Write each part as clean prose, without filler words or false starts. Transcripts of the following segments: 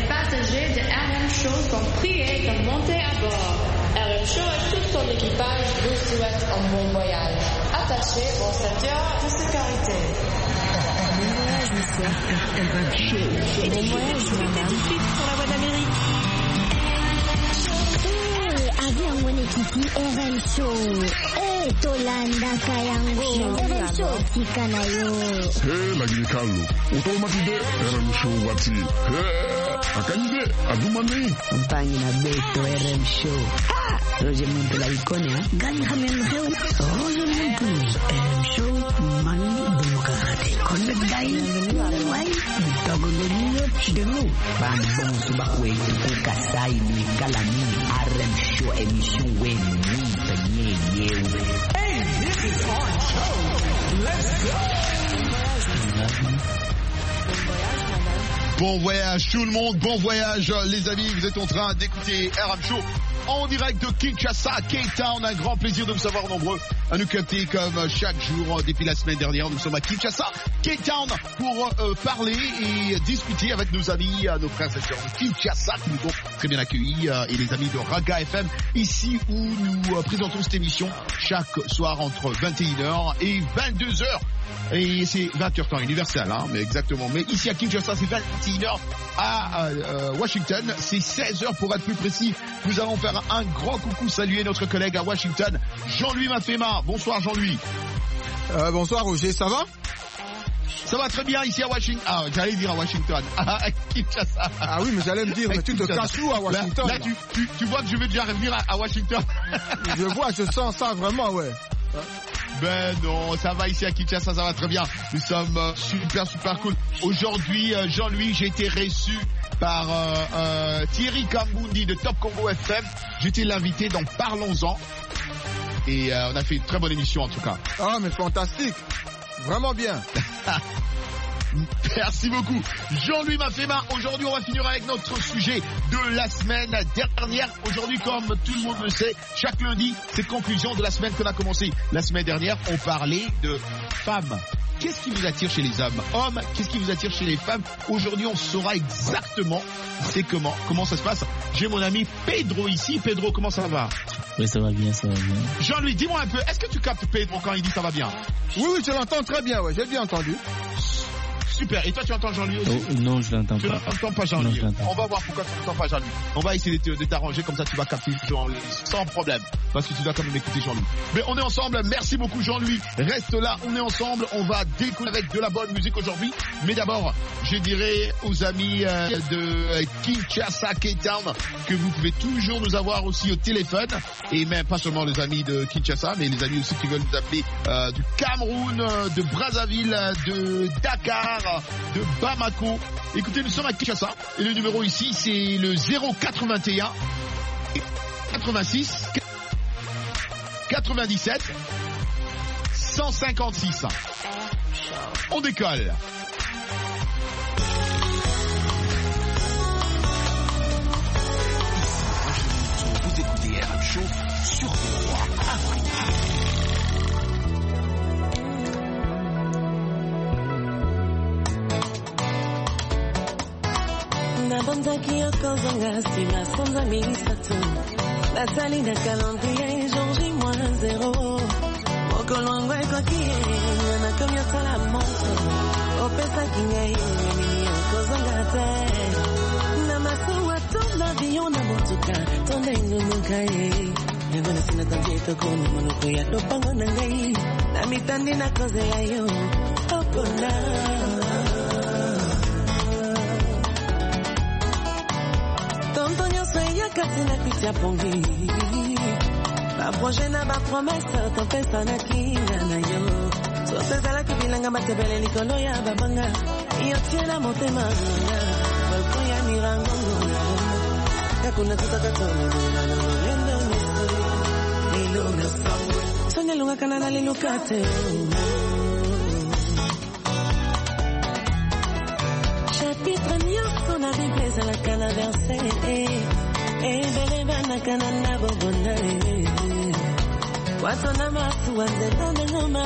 passagers de RM Show sont priés de monter à bord. RM Show et tout son équipage vous souhaitent un bon voyage. Attachez vos ceintures de sécurité. Bon voyage, monsieur. RM Show. Bon voyage, madame. Sur la voie d'Amérique. Avion mwenyekiti RM Show. Tolanda kayango RM Show tika nayo. Lagi Carlo. Utomatide RM Show wati. Akanyide adumani. Mpangi na beto RM Show. Roger Muntu la ikonia. Gani hamen heu. Roger Muntu. RM Show mani demokrate. Konde dai. Wai. Togo nyo chidenu. Bambon subakwe kukasai ni kalani. RM Show emission wen ni penye yewe. Hey, this is our show. Let's go. Bon voyage tout le monde, bon voyage les amis, vous êtes en train d'écouter RM Show en direct de Kinshasa, Cape Town. Un grand plaisir de vous savoir nombreux à nous capter comme chaque jour depuis la semaine dernière. Nous sommes à Kinshasa, Cape Town pour parler et discuter avec nos amis, nos frères et sœurs de Kinshasa qui nous ont très bien accueillis et les amis de Raga FM ici où nous présentons cette émission chaque soir entre 21h et 22h. Et c'est 20h temps universel, hein, mais exactement. Mais ici à Kinshasa, c'est 21h. À Washington, c'est 16h pour être plus précis. Nous allons faire un grand coucou, saluer notre collègue à Washington, Jean-Louis Mafema. Bonsoir Jean-Louis. Bonsoir Roger, ça va? Ça va très bien ici à Washington. Ah, j'allais dire à Washington. À Kinshasa. Ah oui, mais j'allais me dire, mais tu te casses où à Washington? Là, tu vois que je vais déjà revenir à Washington. Je vois, je sens ça vraiment, ouais. Ben non, ça va ici à Kinshasa, ça va très bien. Nous sommes super cool. Aujourd'hui, Jean-Louis, j'ai été reçu par Thierry Kambundi de Top Congo FM. J'étais l'invité dans Parlons-en. Et on a fait une très bonne émission en tout cas. Ah, mais fantastique. Vraiment bien. Merci beaucoup. Jean-Louis Mafema, aujourd'hui on va finir avec notre sujet de la semaine dernière. Aujourd'hui, comme tout le monde le sait, chaque lundi, c'est conclusion de la semaine qu'on a commencé. La semaine dernière, on parlait de femmes. Qu'est-ce qui vous attire chez les hommes? Hommes, qu'est-ce qui vous attire chez les femmes? Aujourd'hui, on saura exactement c'est comment ça se passe. J'ai mon ami Pedro ici. Pedro, comment ça va? Oui, ça va bien, ça va bien. Jean-Louis, dis-moi un peu, est-ce que tu captes Pedro quand il dit ça va bien? Oui, je l'entends très bien, ouais, j'ai bien entendu. Super. Et toi, tu entends Jean-Louis aussi? Non, je l'entends pas. Tu n'entends pas Jean-Louis? On va voir pourquoi tu n'entends pas Jean-Louis. On va essayer de t'arranger, comme ça tu vas capter Jean-Louis sans problème. Parce que tu dois quand même écouter Jean-Louis. Mais on est ensemble. Merci beaucoup Jean-Louis. Reste là, on est ensemble. On va découvrir avec de la bonne musique aujourd'hui. Mais d'abord, je dirais aux amis de Kinshasa, Cape Town, que vous pouvez toujours nous avoir aussi au téléphone. Et même pas seulement les amis de Kinshasa, mais les amis aussi qui veulent nous appeler du Cameroun, de Brazzaville, de Dakar, de Bamako. Écoutez, nous sommes à Kinshasa et le numéro ici c'est le 081 86 97 156. On décolle. Vous écoutez RM Show sur VOA Afrique. Nabonzaki okozonga sima sonza milisatu Natali na calendrier Georgie -0 Mokolo wangu ekokie Nakomi osala moto Opesaki ngai Mimi okozonga te Na masuwa ton avion na motuka Tonda inumuka ye Nengo na sina tanzi tokono Monoko ya dopango na ngai Na mitandi na koze ya yo Opona Kati na pitia pongi Ba projet na ba promesse Tempesta na kinga na yo So sezala kibilanga matebele likolo ya babanga Iyo tiena motema Balko ya mirango Kakuna tutaka tono Lendo misuri Ilunga songo Sonya lunga kanana lilukate Chapitre nyoso na Bible za la canaverse Ebele bana kanana bobona Watona masu wanzela na ngoma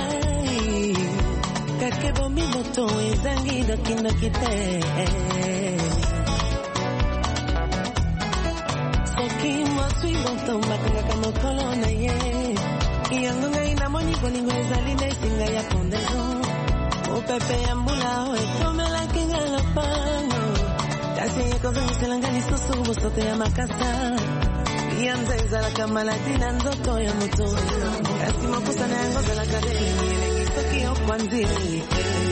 Kakebo mimoto ezangi doki te bolingo ezali na esinga ya pondaison mopepe ya mbula ekomelaki nga lopango kasi ekozongiselanga lisusu bosoto ya makasa yanza ezalaka maladi na nzoto ya moto kasi mopusana yango ezalaka delengi elengi soki okwanzili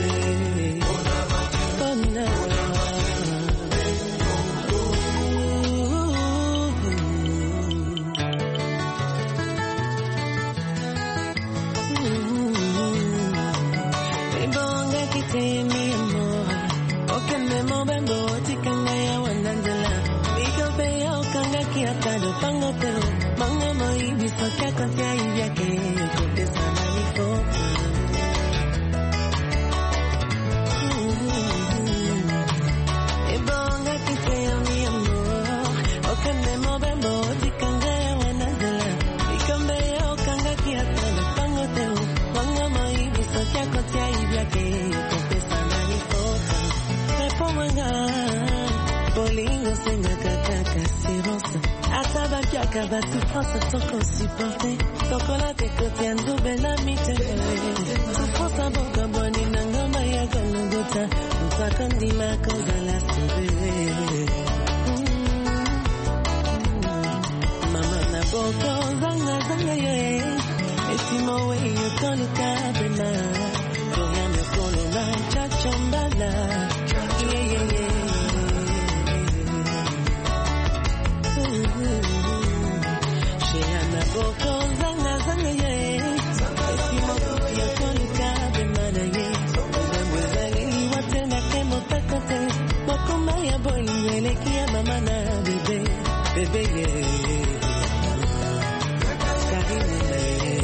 mi amor, okay me movembo tikanga ya wanandela mikope ya okanga kiatado pango pero manga moi bisoka kosia ivyake kote sana nifo ebonga kiteo mi amor, okay me movembo tikanga ya wanandela mikope ya okanga kiatado pango pero manga moi bisoka kosia ivyake bolingo senga kaka sirosa ataba kyaka basufrance toko supporte tokola te kote andube na mitele sufrance boka boni nangama ya golgota utakandima kozala sebe mama na boko zanga zanga ye etimo we you kolu kabena koya me kolu na chachambala yeah Boko zanga zanga ye Esimo kupi okolu kabe mana ye Mwezali watena kemo takote Mokuma ya boi mweleki ya mama na bebe Bebe ye Karine ye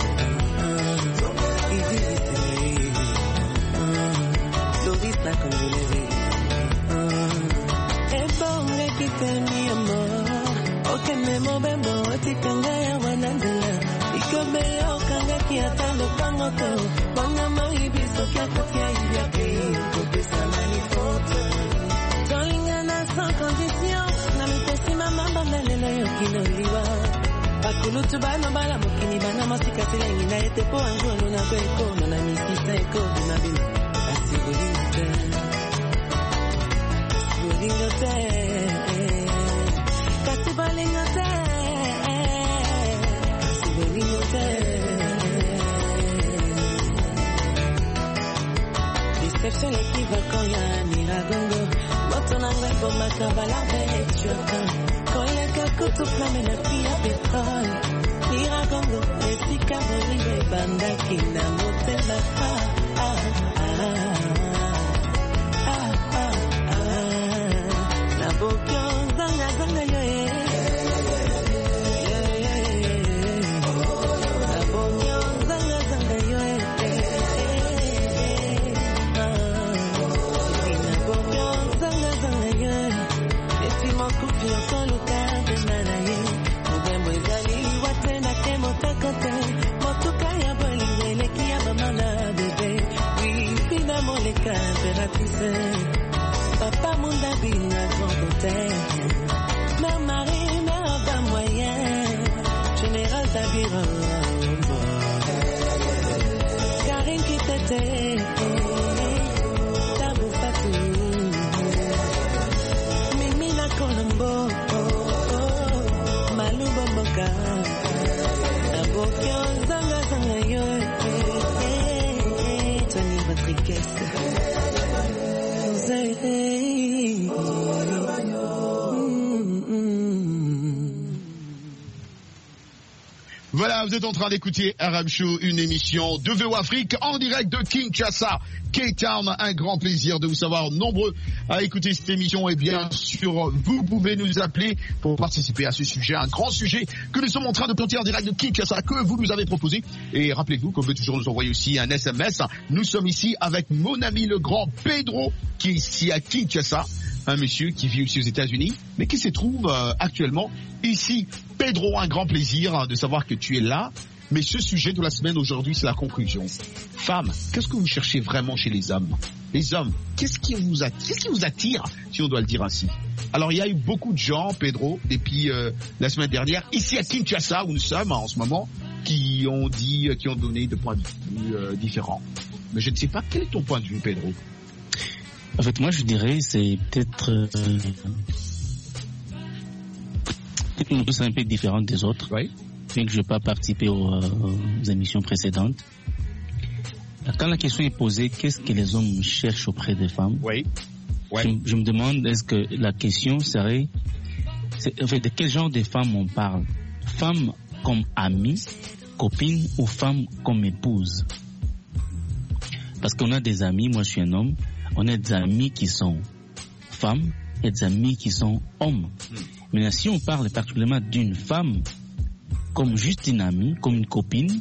Idilise ye Doris na kongolere Ebonge kite mi amor Oke memo bembo tikanga ya wanandela ikobe ya okanga kiatalo pango to Wanga maibiso kia kotia ivyake Kopesa manifoto Tolingana sans condition Na mitesima mamba melelo yokinoliwa Bakulutu bano bala mukini bana masika silengi na etepo angolo na kweko Nona misisa eko binabini Asibulingote Asibulingote Kasibalingote Deception equivoque ya miragongo Moto nango eboma kabala bechoka Koleka kutu flame na pia petrol Miragongo esika bolingo ebandaki na motema Na bokyo zanga zanga yoye Papa Munda Bina grand hôtel Mère Marie, mère d'un moyen Général Tabira Karine qui t'était Tabou Fatou Mimi la Colombo Malou Bomboka Abokion Zanga Zanga Yo Tony Rodriguez Voilà, vous êtes en train d'écouter RM Show, une émission de VO Afrique en direct de Kinshasa, Cape Town. Un grand plaisir de vous savoir nombreux à écouter cette émission. Et bien sûr, vous pouvez nous appeler pour participer à ce sujet, un grand sujet que nous sommes en train de planter en direct de Kinshasa, que vous nous avez proposé. Et rappelez-vous qu'on peut toujours nous envoyer aussi un SMS. Nous sommes ici avec mon ami le grand Pedro, qui est ici à Kinshasa. Un monsieur qui vit aussi aux États-Unis, mais qui se trouve actuellement ici. Pedro, un grand plaisir de savoir que tu es là. Mais ce sujet de la semaine aujourd'hui, c'est la conclusion. Femmes, qu'est-ce que vous cherchez vraiment chez les hommes? Les hommes, qu'est-ce qui vous attire, si on doit le dire ainsi? Alors, il y a eu beaucoup de gens, Pedro, depuis la semaine dernière, ici à Kinshasa, où nous sommes en ce moment, qui ont donné des points de vue différents. Mais je ne sais pas, quel est ton point de vue, Pedro? En fait, moi, je dirais, c'est peut-être une chose un peu différente des autres. Oui. Bien que je n'ai pas participé aux émissions précédentes. Quand la question est posée, qu'est-ce que les hommes cherchent auprès des femmes? Oui. Je me demande, est-ce que la question serait, en fait, de quel genre de femmes on parle? Femmes comme amies, copines ou femmes comme épouses? Parce qu'on a des amis, moi je suis un homme, on a des amis qui sont femmes et des amis qui sont hommes. Maintenant, si on parle particulièrement d'une femme comme juste une amie, comme une copine,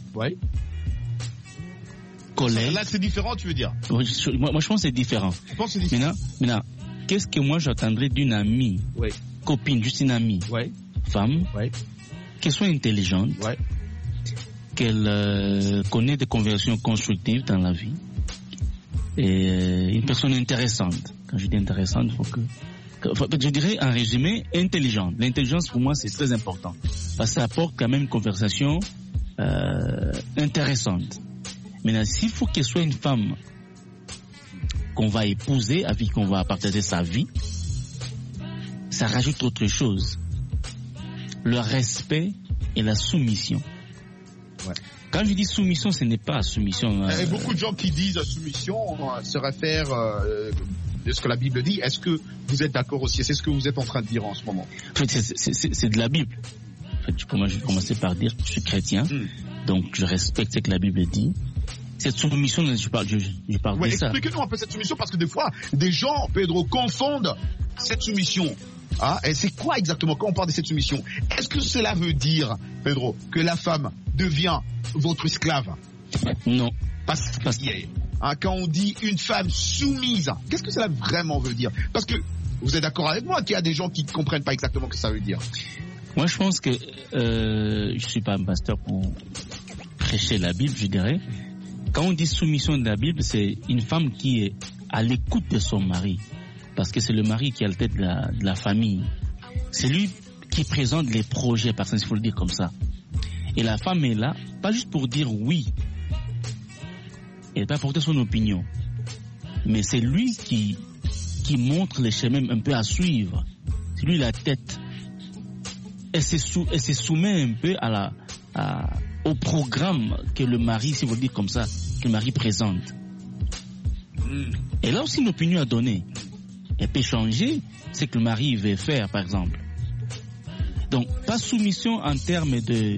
collègue. Là, c'est différent, tu veux dire? Moi, je pense que c'est différent. Je pense que c'est différent. Maintenant, qu'est-ce que moi j'attendrais d'une amie, copine, juste une amie, femme, qu'elle soit intelligente, qu'elle connaît des conversations constructives dans la vie, et une personne intéressante. Quand je dis intéressante, il faut que je dirais en résumé, intelligente. L'intelligence pour moi c'est très important parce que ça apporte quand même une conversation intéressante. Maintenant, s'il faut qu'elle soit une femme qu'on va épouser, avec qu'on va partager sa vie, ça rajoute autre chose. Le respect et la soumission. Quand je dis soumission, ce n'est pas soumission. Il y a beaucoup de gens qui disent soumission se réfèrent de ce que la Bible dit. Est-ce que vous êtes d'accord aussi? C'est ce que vous êtes en train de dire en ce moment? En fait, c'est de la Bible. En fait, je vais commencer par dire que je suis chrétien, donc je respecte ce que la Bible dit. Cette soumission, je parle de ça. Expliquez-nous un peu cette soumission, parce que des fois, des gens, Pedro, confondent cette soumission. Et c'est quoi exactement quand on parle de cette soumission? Est-ce que cela veut dire, Pedro, que la femme devient votre esclave? Non. Parce que quand on dit une femme soumise, qu'est-ce que cela vraiment veut dire? Parce que vous êtes d'accord avec moi qu'il y a des gens qui ne comprennent pas exactement ce que ça veut dire. Moi, je pense que je suis pas un pasteur pour prêcher la Bible, je dirais. Quand on dit soumission de la Bible, c'est une femme qui est à l'écoute de son mari. Parce que c'est le mari qui a la tête de la famille. C'est lui qui présente les projets, parce qu'il faut le dire comme ça. Et la femme est là, pas juste pour dire oui. Elle va apporter son opinion. Mais c'est lui qui montre les chemins un peu à suivre. C'est lui la tête. Elle se soumet un peu au programme que le mari, si vous le dites comme ça, que le mari présente. Elle a aussi une opinion à donner. Elle peut changer ce que le mari veut faire, par exemple. Donc, pas soumission en termes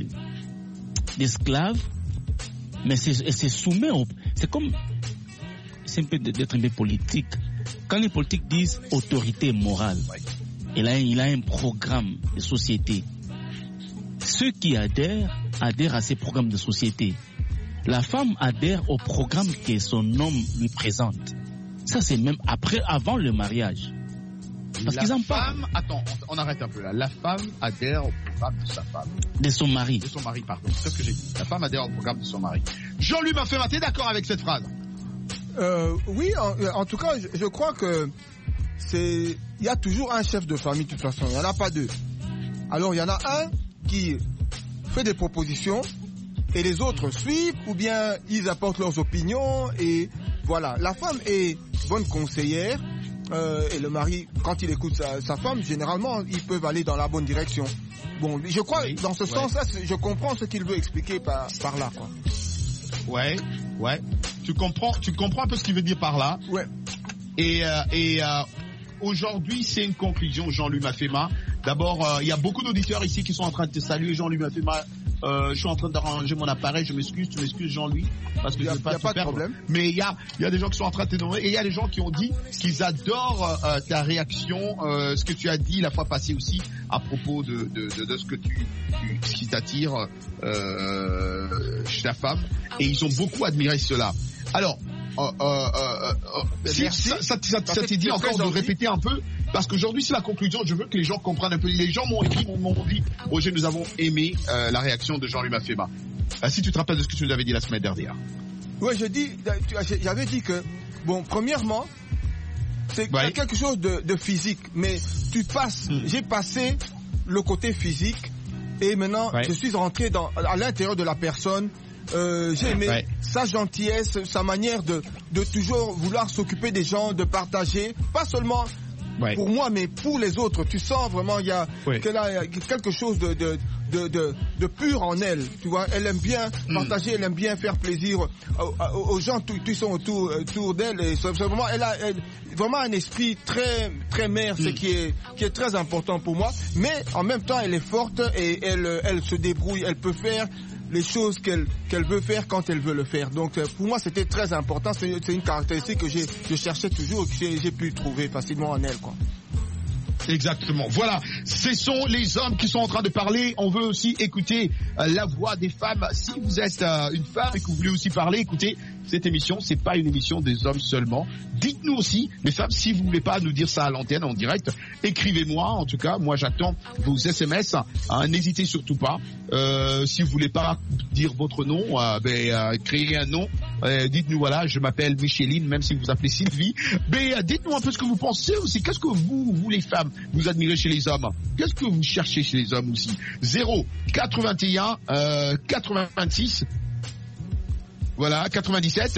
d'esclave, mais elle se soumet c'est comme, c'est un peu d'être un peu politique. Quand les politiques disent autorité morale, il a un programme de société. Ceux qui adhèrent à ces programmes de société. La femme adhère au programme que son homme lui présente. Ça, c'est même avant le mariage. Parce qu'ils en parlent. Attends, on arrête un peu là. La femme adhère au programme de sa femme. De son mari. De son mari, pardon. C'est ce que j'ai dit. La femme adhère au programme de son mari. Jean-Louis Mafema, t'es d'accord avec cette phrase? Oui, en tout cas, je crois que il y a toujours un chef de famille de toute façon. Il n'y en a pas deux. Alors, il y en a un qui fait des propositions et les autres suivent, ou bien ils apportent leurs opinions, et voilà. La femme est bonne conseillère, et le mari, quand il écoute sa femme, généralement, ils peuvent aller dans la bonne direction. Bon, je crois, dans ce sens-là, je comprends ce qu'il veut expliquer par là, quoi. Ouais. Tu comprends un peu ce qu'il veut dire par là. Ouais. Et aujourd'hui, c'est une conclusion, Jean-Louis Mafema. D'abord, il y a beaucoup d'auditeurs ici qui sont en train de te saluer, Jean-Louis Mafema. Je suis en train d'arranger mon appareil, tu m'excuses, Jean-Louis, parce que je ne veux pas te perdre. Problème. Mais il y a des gens qui sont en train de te nommer, et il y a des gens qui ont dit qu'ils adorent ta réaction, ce que tu as dit la fois passée aussi, à propos de ce qui t'attire chez ta femme, et ils ont beaucoup admiré cela. Alors, ça t'est dit encore de répéter un peu, parce qu'aujourd'hui c'est la conclusion. Je veux que les gens comprennent un peu. Les gens m'ont écrit, m'ont dit, Roger, nous avons aimé la réaction de Jean-Louis Mafema. Si tu te rappelles de ce que tu nous avais dit la semaine dernière. Oui, j'avais dit que, bon, premièrement, c'est quelque chose de physique, mais j'ai passé le côté physique, Et maintenant, je suis rentré à l'intérieur de la personne. J'ai aimé sa gentillesse, sa manière de toujours vouloir s'occuper des gens, de partager, pas seulement pour moi, mais pour les autres. Tu sens vraiment qu'elle a quelque chose de pur en elle. Tu vois, elle aime bien partager, elle aime bien faire plaisir aux gens qui sont autour d'elle. Et c'est vraiment, elle a vraiment un esprit très très mère, ce qui est très important pour moi. Mais en même temps, elle est forte et elle se débrouille. Elle peut faire les choses qu'elle veut faire quand elle veut le faire. Donc pour moi c'était très important, c'est une caractéristique que je cherchais toujours et que j'ai pu trouver facilement en elle, quoi. Exactement. Voilà, ce sont les hommes qui sont en train de parler. On veut aussi écouter la voix des femmes. Si vous êtes une femme et que vous voulez aussi parler, écoutez, cette émission, c'est pas une émission des hommes seulement. Dites-nous aussi, les femmes, si vous voulez pas nous dire ça à l'antenne en direct, écrivez-moi. En tout cas, moi j'attends vos SMS. N'hésitez surtout pas. Si vous voulez pas dire votre nom, créez un nom. Dites-nous, voilà, je m'appelle Micheline, même si vous vous appelez Sylvie. Mais dites-nous un peu ce que vous pensez aussi. Qu'est-ce que vous les femmes, vous admirez chez les hommes? Qu'est-ce que vous cherchez chez les hommes aussi? 081 86 voilà 97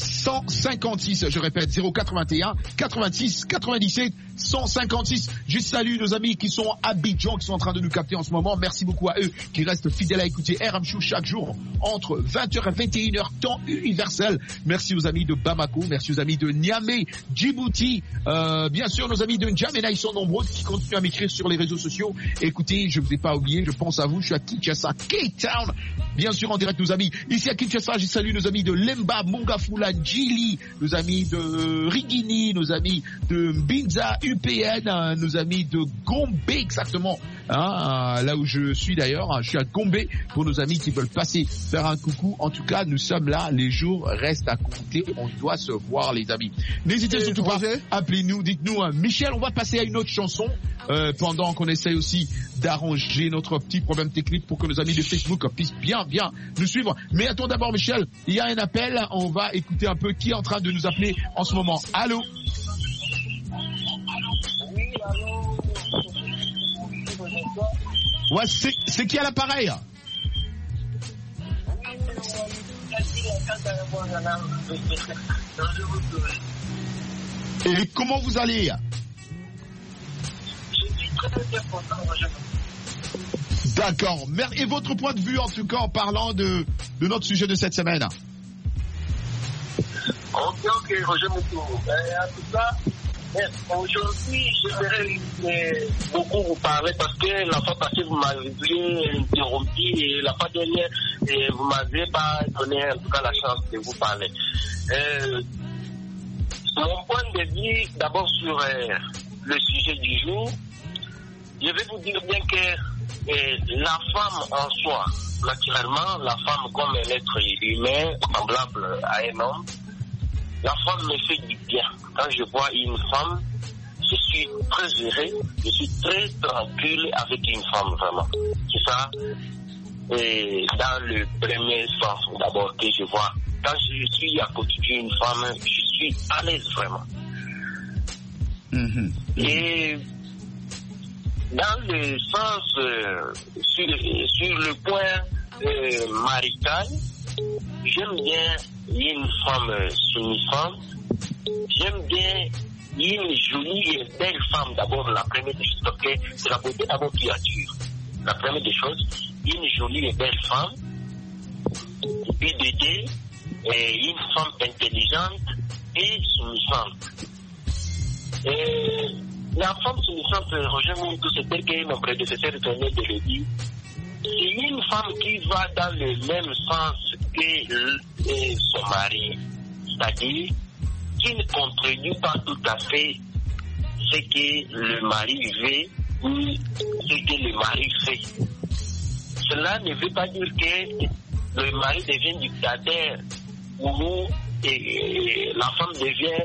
156, je répète, 081 86 97 156. Je salue nos amis qui sont à Abidjan, qui sont en train de nous capter en ce moment. Merci beaucoup à eux qui restent fidèles à écouter RM Show chaque jour entre 20h et 21h, temps universel. Merci aux amis de Bamako, merci aux amis de Niamey, Djibouti, bien sûr nos amis de N'Djamena, ils sont nombreux qui continuent à m'écrire sur les réseaux sociaux. Écoutez, je ne vous ai pas oublié, je pense à vous, je suis à Kinshasa, Cape Town, bien sûr en direct nos amis. Ici à Kinshasa, je salue nos amis de Lemba, Mongafula, Djili, nos amis de Rigini, nos amis de Binza, UPN, nos amis de Gombe exactement, là où je suis d'ailleurs, je suis à Gombe pour nos amis qui veulent passer faire un coucou. En tout cas, nous sommes là, les jours restent à compter, on doit se voir les amis. N'hésitez surtout pas, appelez-nous, dites-nous, Michel, on va passer à une autre chanson pendant qu'on essaye aussi d'arranger notre petit problème technique pour que nos amis de Facebook puissent bien nous suivre. Mais attends d'abord Michel, il y a un appel, on va écouter un peu qui est en train de nous appeler en ce moment. Allô? Ouais, c'est qui à l'appareil? Et comment vous allez? D'accord. Et votre point de vue en tout cas en parlant de notre sujet de cette semaine? Ok, Roger Moutou. En tout cas, aujourd'hui, j'aimerais beaucoup vous parler parce que la fois passée, vous m'avez interrompu et la fois dernière, vous m'avez pas donné en tout cas la chance de vous parler. Mon point de vue, d'abord sur le sujet du jour, je vais vous dire bien que la femme en soi, naturellement, la femme comme un être humain, semblable à un homme, la femme me fait du bien. Quand je vois une femme, je suis très heureux, je suis très tranquille avec une femme, vraiment. C'est ça, et dans le premier sens d'abord que je vois. Quand je suis à côté d'une femme, je suis à l'aise vraiment. Et dans le sens, sur le point marital, j'aime bien une femme soumisante, j'aime bien une jolie et belle femme d'abord, la première des choses, parce que c'est la beauté d'abord qui attire. La première des choses, une jolie et belle femme, et puis une femme intelligente et soumisante. Et la femme soumisante, Roger Moutou, c'est tel que mon prédécesseur venait de le dire. C'est une femme qui va dans le même sens que son mari, c'est-à-dire qui ne contribue pas tout à fait ce que le mari veut ou ce que le mari fait. Cela ne veut pas dire que le mari devient dictateur ou la femme devient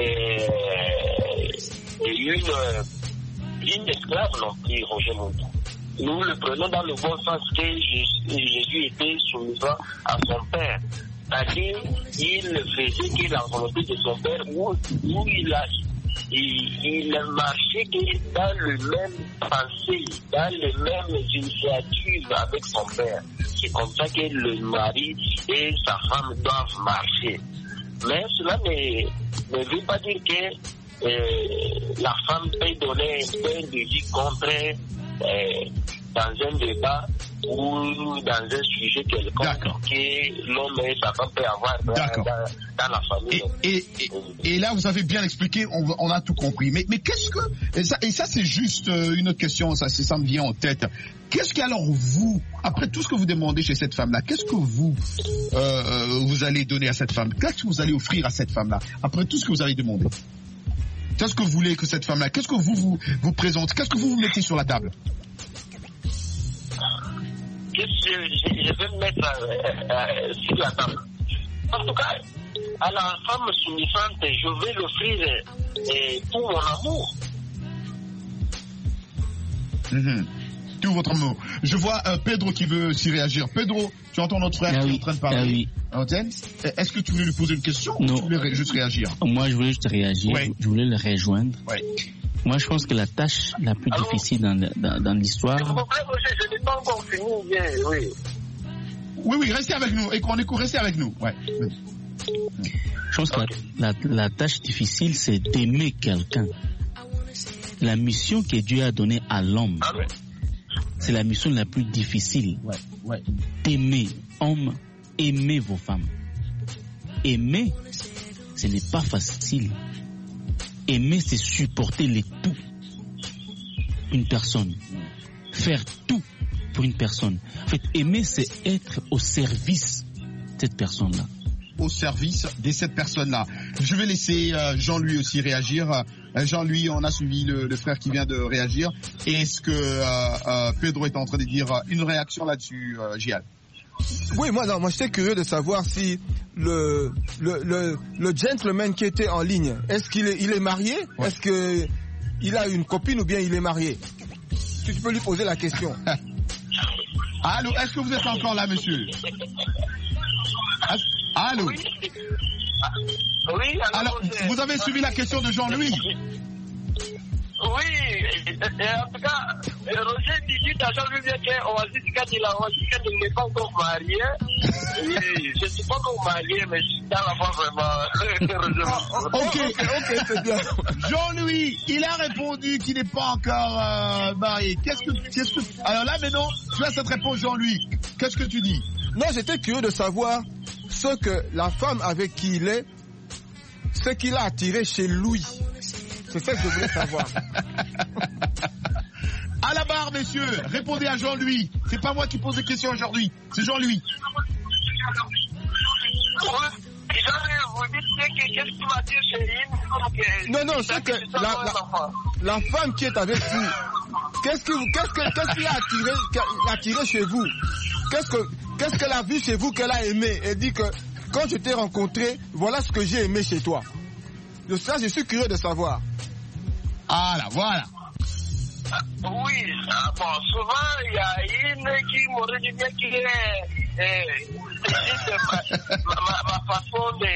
une esclave non plus, Roger Moutou. Nous le prenons dans le bon sens que Jésus était soumisant à son père. C'est-à-dire, il faisait que la volonté de son père, où il il marchait dans le même pensée, dans les mêmes initiatives avec son père. C'est comme ça que le mari et sa femme doivent marcher. Mais cela ne veut pas dire que la femme peut donner un point de vue contraire dans un débat ou dans un sujet quelconque que l'homme et sa femme peuvent avoir dans la famille. Et là, vous avez bien expliqué, on a tout compris. Mais qu'est-ce que... Et ça c'est juste une autre question, ça me vient en tête. Qu'est-ce que alors vous, après tout ce que vous demandez chez cette femme-là, qu'est-ce que vous allez donner à cette femme? Qu'est-ce que vous allez offrir à cette femme-là, après tout ce que vous avez demandé? Qu'est-ce que vous voulez que cette femme-là, qu'est-ce que vous présentez, qu'est-ce que vous mettez sur la table? Je vais me mettre sur la table. En tout cas, à la femme souffrante, je vais l'offrir tout mon amour. Tout votre amour. Je vois Pedro qui veut s'y réagir. Pedro, tu entends notre frère qui est en train de parler. Est-ce que tu voulais lui poser une question ou tu voulais juste réagir? Moi, je voulais juste réagir. Je voulais le rejoindre. Moi, je pense que la tâche la plus difficile dans l'histoire... Je n'ai pas encore fini. Oui, restez avec nous. Et qu'on écoute, restez avec nous. Je pense que la tâche difficile, c'est d'aimer quelqu'un. La mission que Dieu a donnée à l'homme, c'est la mission la plus difficile. D'aimer. Hommes, aimez vos femmes. Aimer, ce n'est pas facile. Aimer, c'est supporter les tout. Une personne. Faire tout pour une personne. En fait, aimer, c'est être au service de cette personne-là. Au service de cette personne-là. Je vais laisser Jean-Louis aussi réagir. Jean-Louis, on a suivi le frère qui vient de réagir. Est-ce que Pedro est en train de dire une réaction là-dessus, Gial? Oui, moi j'étais curieux de savoir si le gentleman qui était en ligne, est-ce qu'il est marié? Est-ce qu'il a une copine ou bien il est marié? Tu peux lui poser la question. Allô, est-ce que vous êtes encore là, monsieur? Allô? Oui, alors, vous avez suivi la question de Jean-Louis? Oui, en tout cas, Roger dit à Jean-Louis qu'il n'est pas encore marié. Je ne suis pas encore marié, mais je suis dans la voie vraiment. Ok, c'est bien. Jean-Louis, il a répondu qu'il n'est pas encore marié. Alors là, maintenant, tu as cette réponse, Jean-Louis. Qu'est-ce que tu dis? Non, j'étais curieux de savoir ce que la femme avec qui il est, ce qu'il a attiré chez lui. C'est ça que je voulais savoir. À la barre, messieurs, répondez à Jean-Louis. C'est pas moi qui pose des questions aujourd'hui, c'est Jean-Louis. Non, c'est que la femme qui est avec vous, qu'est-ce qui a attiré chez vous? Qu'est-ce qu'elle a vu chez vous qu'elle a aimé? Elle dit que quand je t'ai rencontré, voilà ce que j'ai aimé chez toi. De ça, je suis curieux de savoir. Ah là, voilà. Oui, bon, souvent, il y a une qui m'aurait dit bien qu'il est ma façon de...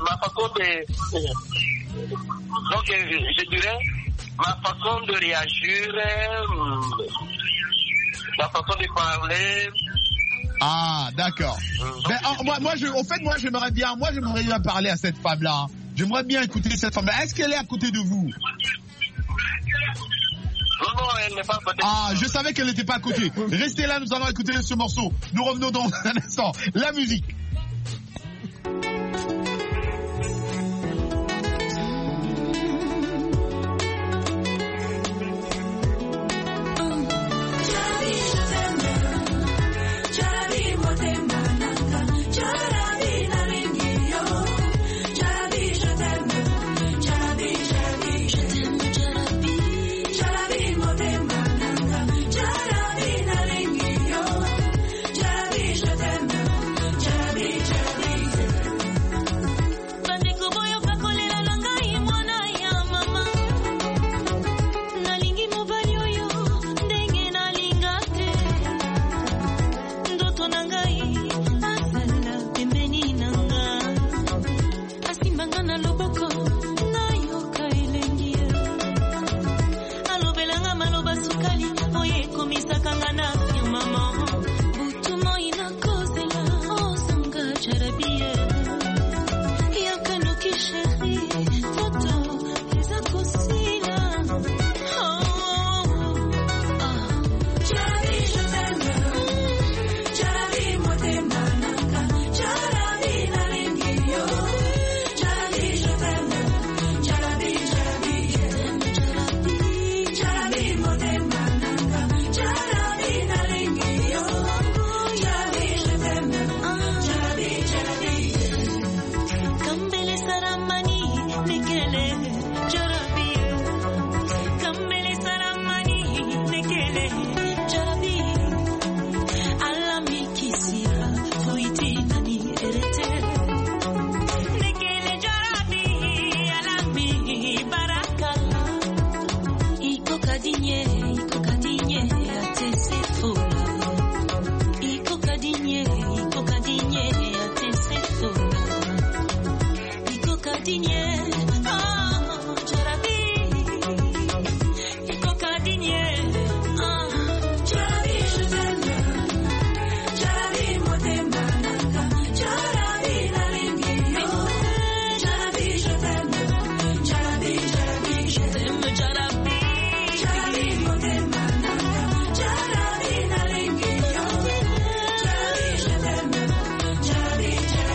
Donc, je dirais, ma façon de réagir, ma façon de parler... Ah, d'accord. Moi, j'aimerais bien parler à cette femme-là. J'aimerais bien écouter cette femme-là. Est-ce qu'elle est à côté de vous? Non, elle n'est pas à côté. Ah, je savais qu'elle n'était pas à côté. Restez là, nous allons écouter ce morceau. Nous revenons dans un instant. La musique. ye komisaka ngana firmament butumo inakozela osanga jarabie yakanoki chéri foto ezakosila Jarabi je t'aime Jarabi motema nanga Jarabi nalingi yo Jarabi je t'aime Jarabi Jarabi Jarabi motema nanga Jarabi nalingi yo Jarabi je t'aime Jarabi Jarabi Kambele saramani nekele Jarabi Kambele saramani nekele Jarabi Alami kisira fuiti nani erete nekele Jarabi Alami barakala Iko kadinye atese fola Iko kadinye atese fola Iko kadinye Jarabi Iko kadinye Jarabi je t'aime Jarabi motema nanga Jarabi nalingi yo Jarabi je t'aime Jarabi je t'aime Jarabi Jarabi motema nanga Jarabi nalingi yo Jarabi je t'aime Jarabi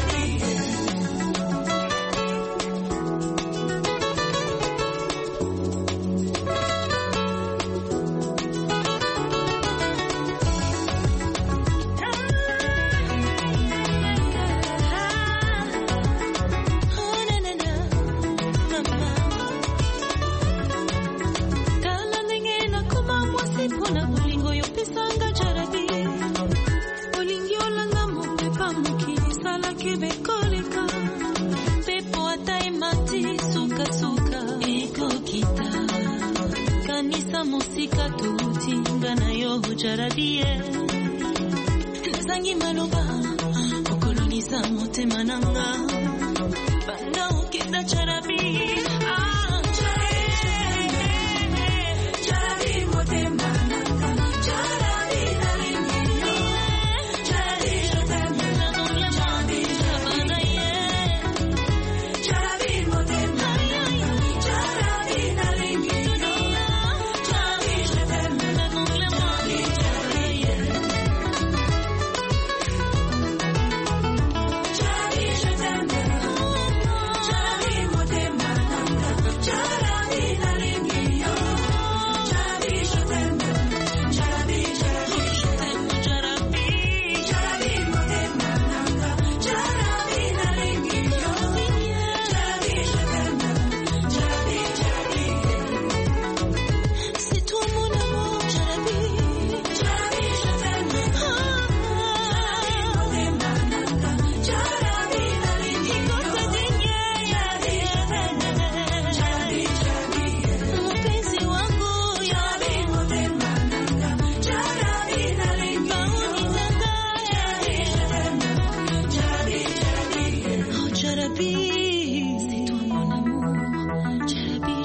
Kala ndenge nakoma mwasi mpona bolingo yopesanga Jarabi olingi olanga mopepa mokili esalaki bekoleka mpepo ata emati sukasuka ekokita kanisa mosika touti nga na yo Jarabi nazangi maloba okolonisa motema nanga banda okenda Jarabi Jarabi motema nanga Jarabi nalingi yo Jarabi je t'aime Jarabi Jarabi motema nanga Jarabi nalingi yo Jarabi je t'aime Jarabi je t'aime Jarabi motema nanga Jarabi nalingi yo Jarabi je t'aime Jarabi je t'aime Jarabi Jarabi motema nanga Jarabi nalingi yo Jarabi je t'aime Jarabi c'est toi mon amour Jarabi Jarabi je t'aime Jarabi motema nanga Jarabi nalingi yo Jarabi je t'aime Jarabi mpenzi wangu Jarabi motema nanga Jarabi nalingi yo Jarabi je t'aime Jarabi oh Jarabi c'est toi mon amour Jarabi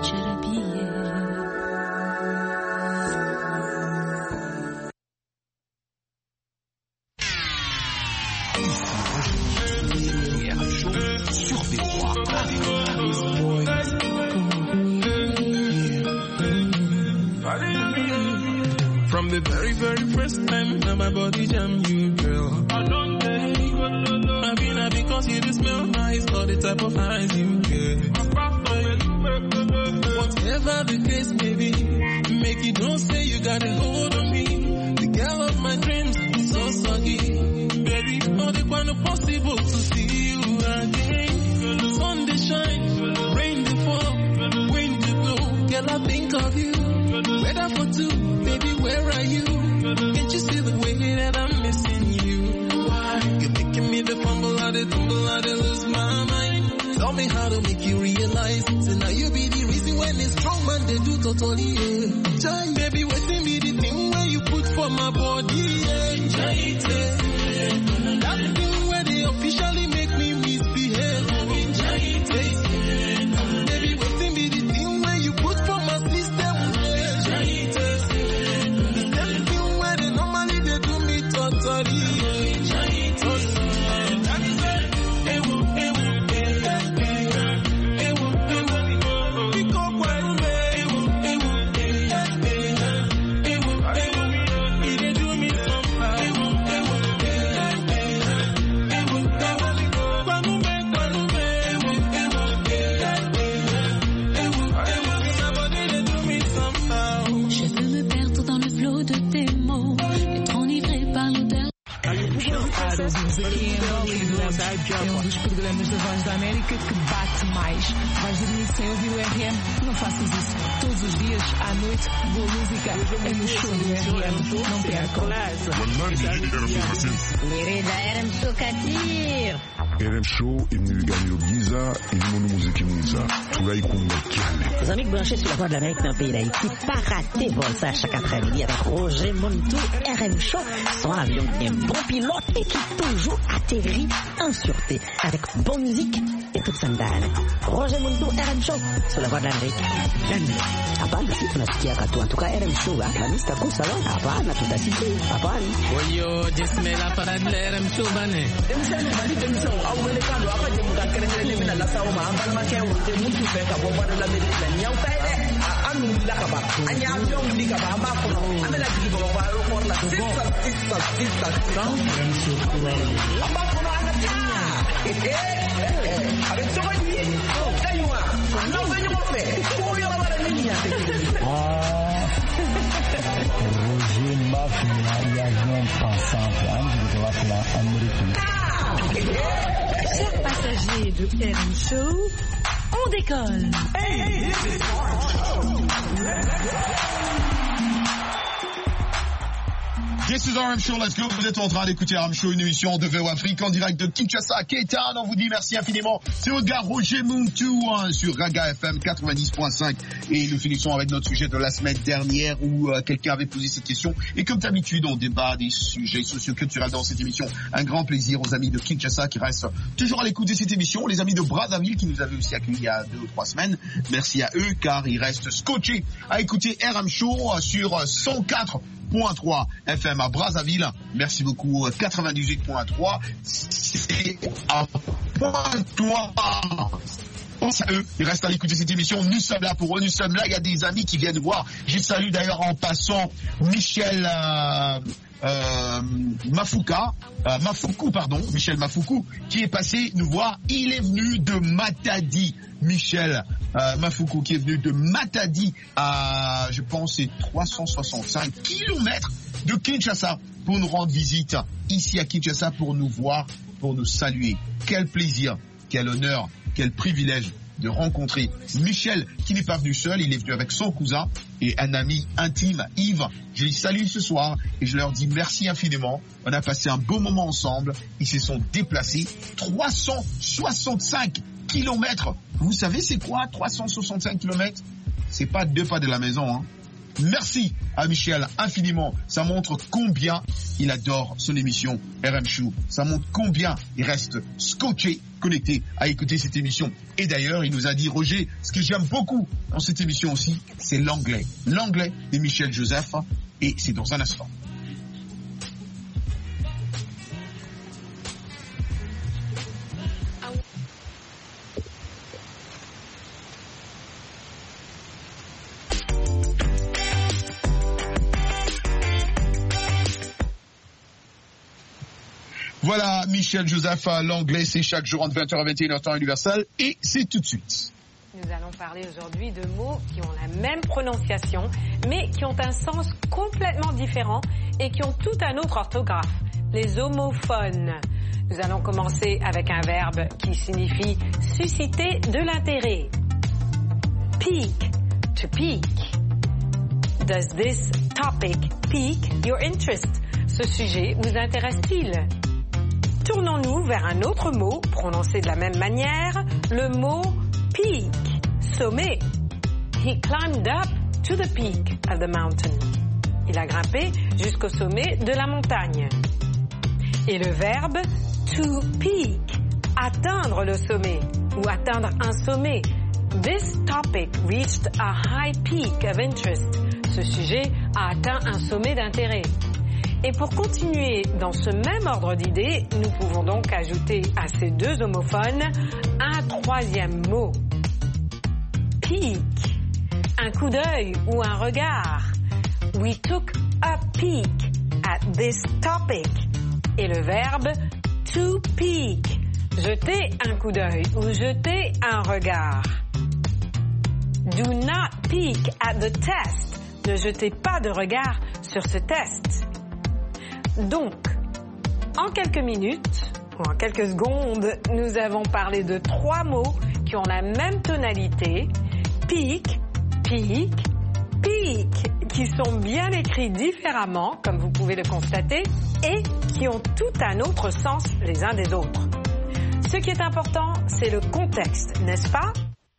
Sur VOA. From the very, very first time that my body jam you, girl. Maybe not because you just smell nice or the type of eyes you get. Whatever the case may be, make it don't say you got a hold on me. The girl of my dreams is so soggy. Baby, all the one possible to see you again. Sun they shine, rain they fall, wind they blow. Girl, I think of you. Weather for two, baby, where are you? Can't you see the way that I'm missing you? Why? You're making me the fumble, I the tumble, I the lose my mind. Tell me how to make you realize. So now you be the reason when it's strong man they do totally. Jai, baby, waiting be the thing where you put for my body. Jai, that thing where they officially make me misbehave. Jai, baby, waiting be the thing where you put for my system. Jai, Estamos aqui em Angola e é um dos programas da Voz da América que bate mais. Vais dormir sem ouvir o RM? Não faças isso. Todos os dias, à noite, boa música é no show do RM. Não percam. Querida RM Show Katir. RM Show imnigani Giza ilimono muziki mwiza tulai kumba kiale. Les amis branchés sur la Voix de l'Amérique dans le pays d'Haïti, pas rater vol ça chaque après-midi avec Roger Montou, RM Show, son avion qui est un bon pilote et qui toujours atterrit en sûreté avec bonne musique et toute sandale. Roger Montou, RM Show, sur la Voix de l'Amérique. Hapana, si tunasikia katu. En tout cas, RM Show, la mista kusa lo. Hapana, tutasikia. Hapana. Oyo, jismela para RM Show bane. Americano, apa je muka kere-kere mina la sawo ma ambal ma kewo te mutu fe ka bo bado la America nyaw tay de anu la ka ba anya avion di ka ba ma ko amela di bo ba ro ko la sista amba ko na ana ta avec to ni kaywa no be ni mo fe ko yo la bara ni nya te Roger Mafia et avion pensant de la américaine. Chers passagers de RM Show, on décolle. Hey, this is This is RM Show, let's go. Vous êtes en train d'écouter RM Show, une émission de VO Afrique en direct de Kinshasa à K-Town. On vous dit merci infiniment. C'est votre gars Roger Muntu sur Raga FM 90.5. Et nous finissons avec notre sujet de la semaine dernière où quelqu'un avait posé cette question. Et comme d'habitude, on débat des sujets socioculturels dans cette émission. Un grand plaisir aux amis de Kinshasa qui restent toujours à l'écoute de cette émission. Les amis de Brazzaville qui nous avaient aussi accueillis il y a 2 ou 3 semaines. Merci à eux car ils restent scotchés à écouter RM Show sur 104.3 FM à Brazzaville. Merci beaucoup. 98.3. C'est à Pointe-Noire. Pense à eux, ils restent à l'écouter cette émission. Nous sommes là pour eux, nous sommes là. Il y a des amis qui viennent voir. Je salue d'ailleurs en passant Michel Michel Mafoukou, qui est passé nous voir. Il est venu de Matadi. Michel Mafoukou qui est venu de Matadi à, je pense, c'est 365 kilomètres de Kinshasa pour nous rendre visite ici à Kinshasa, pour nous voir, pour nous saluer. Quel plaisir, quel honneur, quel privilège de rencontrer Michel, qui n'est pas venu seul, il est venu avec son cousin et un ami intime, Yves. Je les salue ce soir et je leur dis merci infiniment. On a passé un beau moment ensemble. Ils se sont déplacés 365 kilomètres. Vous savez c'est quoi 365 kilomètres? C'est pas 2 pas de la maison, hein. Merci à Michel infiniment. Ça montre combien il adore son émission RM Show. Ça montre combien il reste scotché, connecté à écouter cette émission. Et d'ailleurs, il nous a dit, Roger, ce que j'aime beaucoup dans cette émission aussi, c'est l'anglais. L'anglais de Michel Joseph. Et c'est dans un instant. Voilà, Michel Joseph, l'anglais, c'est chaque jour entre 20h et 21h temps universel, et c'est tout de suite. Nous allons parler aujourd'hui de mots qui ont la même prononciation, mais qui ont un sens complètement différent et qui ont tout un autre orthographe, les homophones. Nous allons commencer avec un verbe qui signifie susciter de l'intérêt. Pique, to pique. Does this topic pique your interest? Ce sujet vous intéresse-t-il? Tournons-nous vers un autre mot prononcé de la même manière, le mot peak, sommet. He climbed up to the peak of the mountain. Il a grimpé jusqu'au sommet de la montagne. Et le verbe to peak, atteindre le sommet ou atteindre un sommet. This topic reached a high peak of interest. Ce sujet a atteint un sommet d'intérêt. Et pour continuer dans ce même ordre d'idées, nous pouvons donc ajouter à ces deux homophones un troisième mot. Peek, un coup d'œil ou un regard. We took a peek at this topic. Et le verbe to peek, jeter un coup d'œil ou jeter un regard. Do not peek at the test. Ne jetez pas de regard sur ce test. Donc, En quelques minutes, ou en quelques secondes, nous avons parlé de 3 mots qui ont la même tonalité, pique, pique, pique, qui sont bien écrits différemment, comme vous pouvez le constater, et qui ont tout un autre sens les uns des autres. Ce qui est important, c'est le contexte, n'est-ce pas?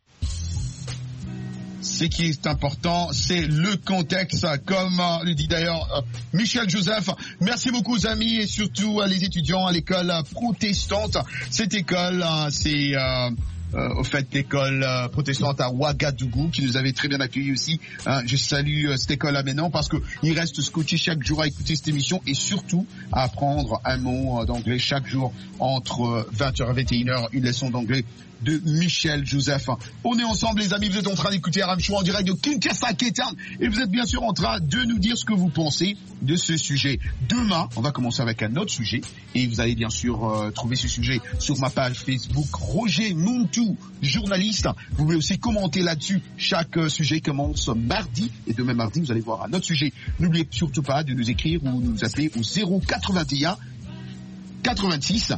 Ce qui est important, c'est le contexte, comme le dit d'ailleurs Michel Joseph. Merci beaucoup aux amis et surtout à les étudiants à l'école protestante. Cette école, c'est au fait l'école protestante à Ouagadougou qui nous avait très bien accueillis aussi. Je salue cette école-là maintenant parce qu'il reste scotché chaque jour à écouter cette émission et surtout à apprendre un mot d'anglais chaque jour entre 20h et 21h, une leçon d'anglais de Michel Joseph. On est ensemble les amis, vous êtes en train d'écouter RM Show en direct de Kinshasa, Cape Town et vous êtes bien sûr en train de nous dire ce que vous pensez de ce sujet. Demain, on va commencer avec un autre sujet et vous allez bien sûr trouver ce sujet sur ma page Facebook Roger Muntu, journaliste. Vous pouvez aussi commenter là-dessus. Chaque sujet commence mardi et demain mardi, vous allez voir un autre sujet. N'oubliez surtout pas de nous écrire ou nous appeler au 081 86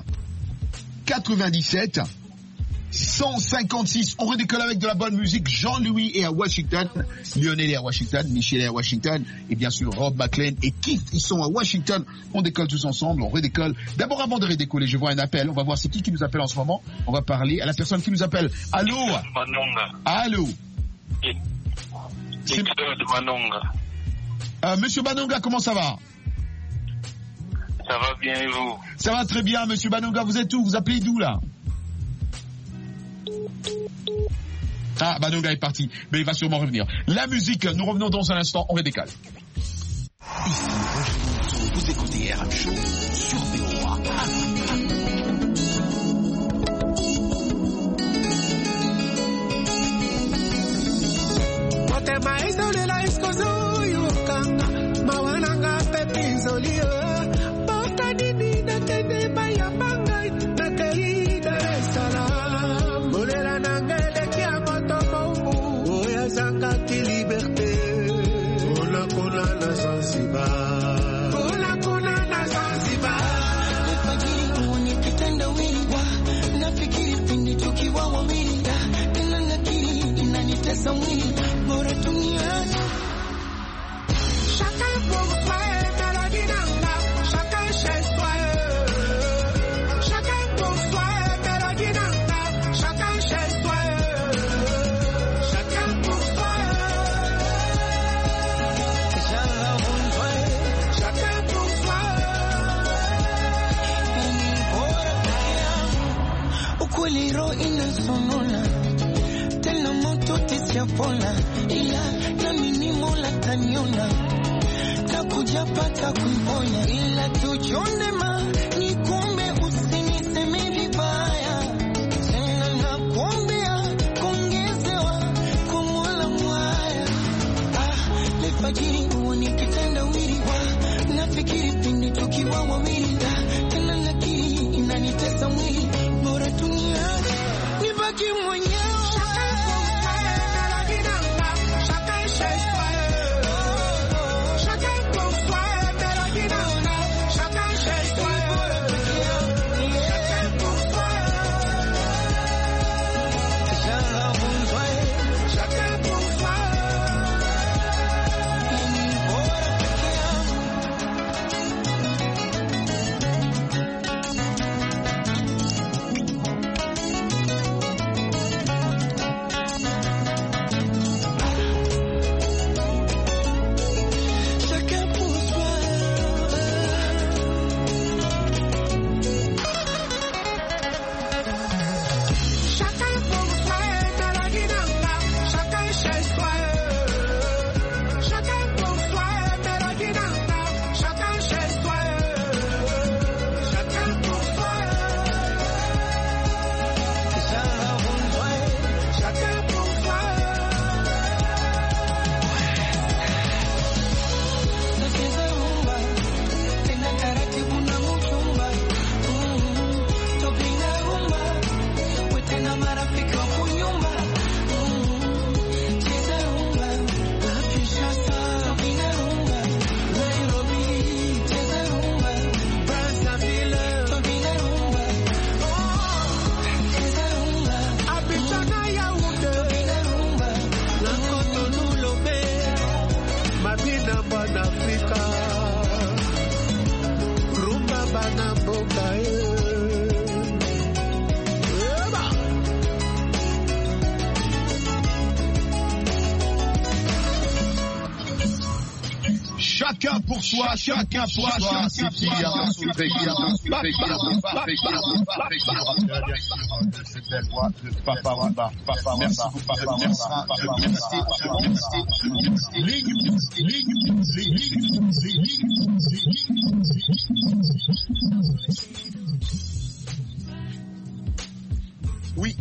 97 156. On redécolle avec de la bonne musique. Jean-Louis est à Washington, Lionel est à Washington, Michel est à Washington et bien sûr Rob McLean et Keith, ils sont à Washington. On décolle tous ensemble, on redécolle. D'abord avant de redécoller, je vois un appel. On va voir c'est qui nous appelle en ce moment. On va parler à la personne qui nous appelle. Allô? Manonga. Allô? C'est de Manonga. Monsieur Banonga, comment ça va? Ça va bien et vous? Ça va très bien, monsieur Banonga. Vous êtes où? Vous appelez d'où là? Ah, Banonga est parti, mais il va sûrement revenir. La musique, nous revenons dans un instant, on redécale. Ici, vous écoutez RM Show sur VOA. Pona ila na minimo la taniona takuja pata kuiponya ila tuchonde ma ni kumbe usiniseme vibaya tena na kuombea kuongezewa kwa Mola mwaya lefajiri uone kitenda wili nafikiri pindi tukiwa wawili tena nakiri inanitesa mwili bora dunia nibaki mwenyewe. Chacun pour soi, chacun pour soi. C'est qui a cette belle voix de Papa Wemba. Merci beaucoup. Oui.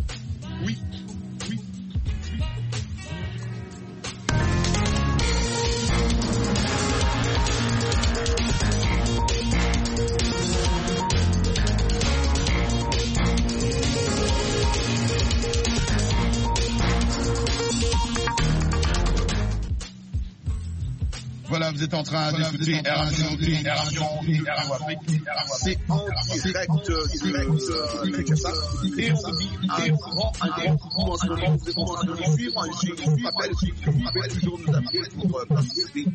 Voilà, vous êtes en train d'écouter R-Radio. C'est en direct de Kinshasa. Et on vous dit un grand coucou en ce moment. Vous êtes en train de nous suivre. Je vous rappelle que vous pouvez toujours nous appeler pour participer.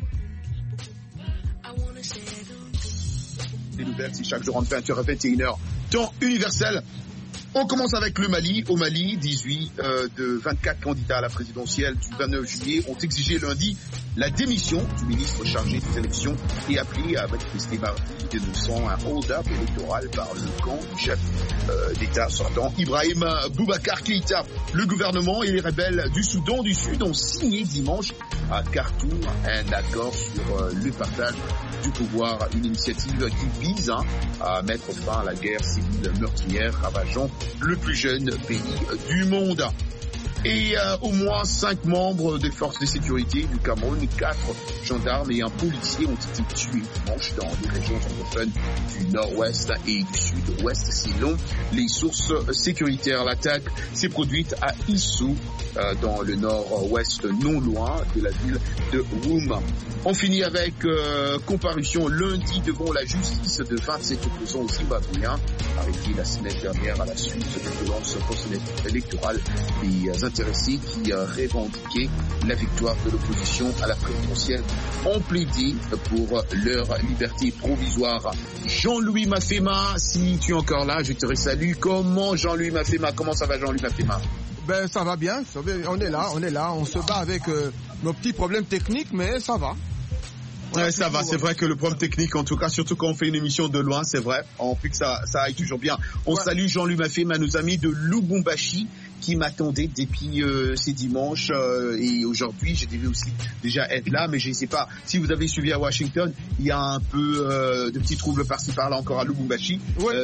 Les nouvelles, c'est chaque jour en 20h à 21h. Temps universel. On commence avec le Mali. Au Mali, 18 de 24 candidats à la présidentielle du 29 juillet ont exigé lundi la démission du ministre chargé des élections et appelé à manifester mardi, dénonçant un hold-up électoral par le camp du chef d'État sortant, Ibrahim Boubacar Keïta. Le gouvernement et les rebelles du Soudan du Sud ont signé dimanche à Khartoum un accord sur le partage du pouvoir, une initiative qui vise à mettre fin à la guerre civile meurtrière ravageant le plus jeune pays du monde. Et au moins 5 membres des forces de sécurité du Cameroun, 4 gendarmes et un policier ont été tués dimanche dans les régions anglophones du nord-ouest et du sud-ouest selon les sources sécuritaires. L'attaque s'est produite à Issou, dans le nord-ouest, non loin de la ville de Woum. On finit avec comparution lundi devant la justice de 27 opposants aux Zimbabwéens, arrêtés la semaine dernière à la suite de violences post-électorales. Les intéressés qui revendiquaient la victoire de l'opposition à la présidentielle ont plaidé pour leur liberté provisoire. Jean-Louis Mafema, si tu es encore là, je te resalue. Comment Jean-Louis Mafema? Comment ça va Jean-Louis Mafema? Ben ça va bien, on est là, on se bat avec nos petits problèmes techniques, mais ça va. Ouais, ça va, c'est vrai que le problème technique, en tout cas, surtout quand on fait une émission de loin, c'est vrai, on fait que ça aille toujours bien. On salue Jean-Louis Mafema, nos amis de Lubumbashi, qui m'attendaient depuis ces dimanches et aujourd'hui j'ai dû aussi déjà être là, mais je ne sais pas si vous avez suivi à Washington, il y a un peu de petits troubles par-ci par-là encore à Lubumbashi,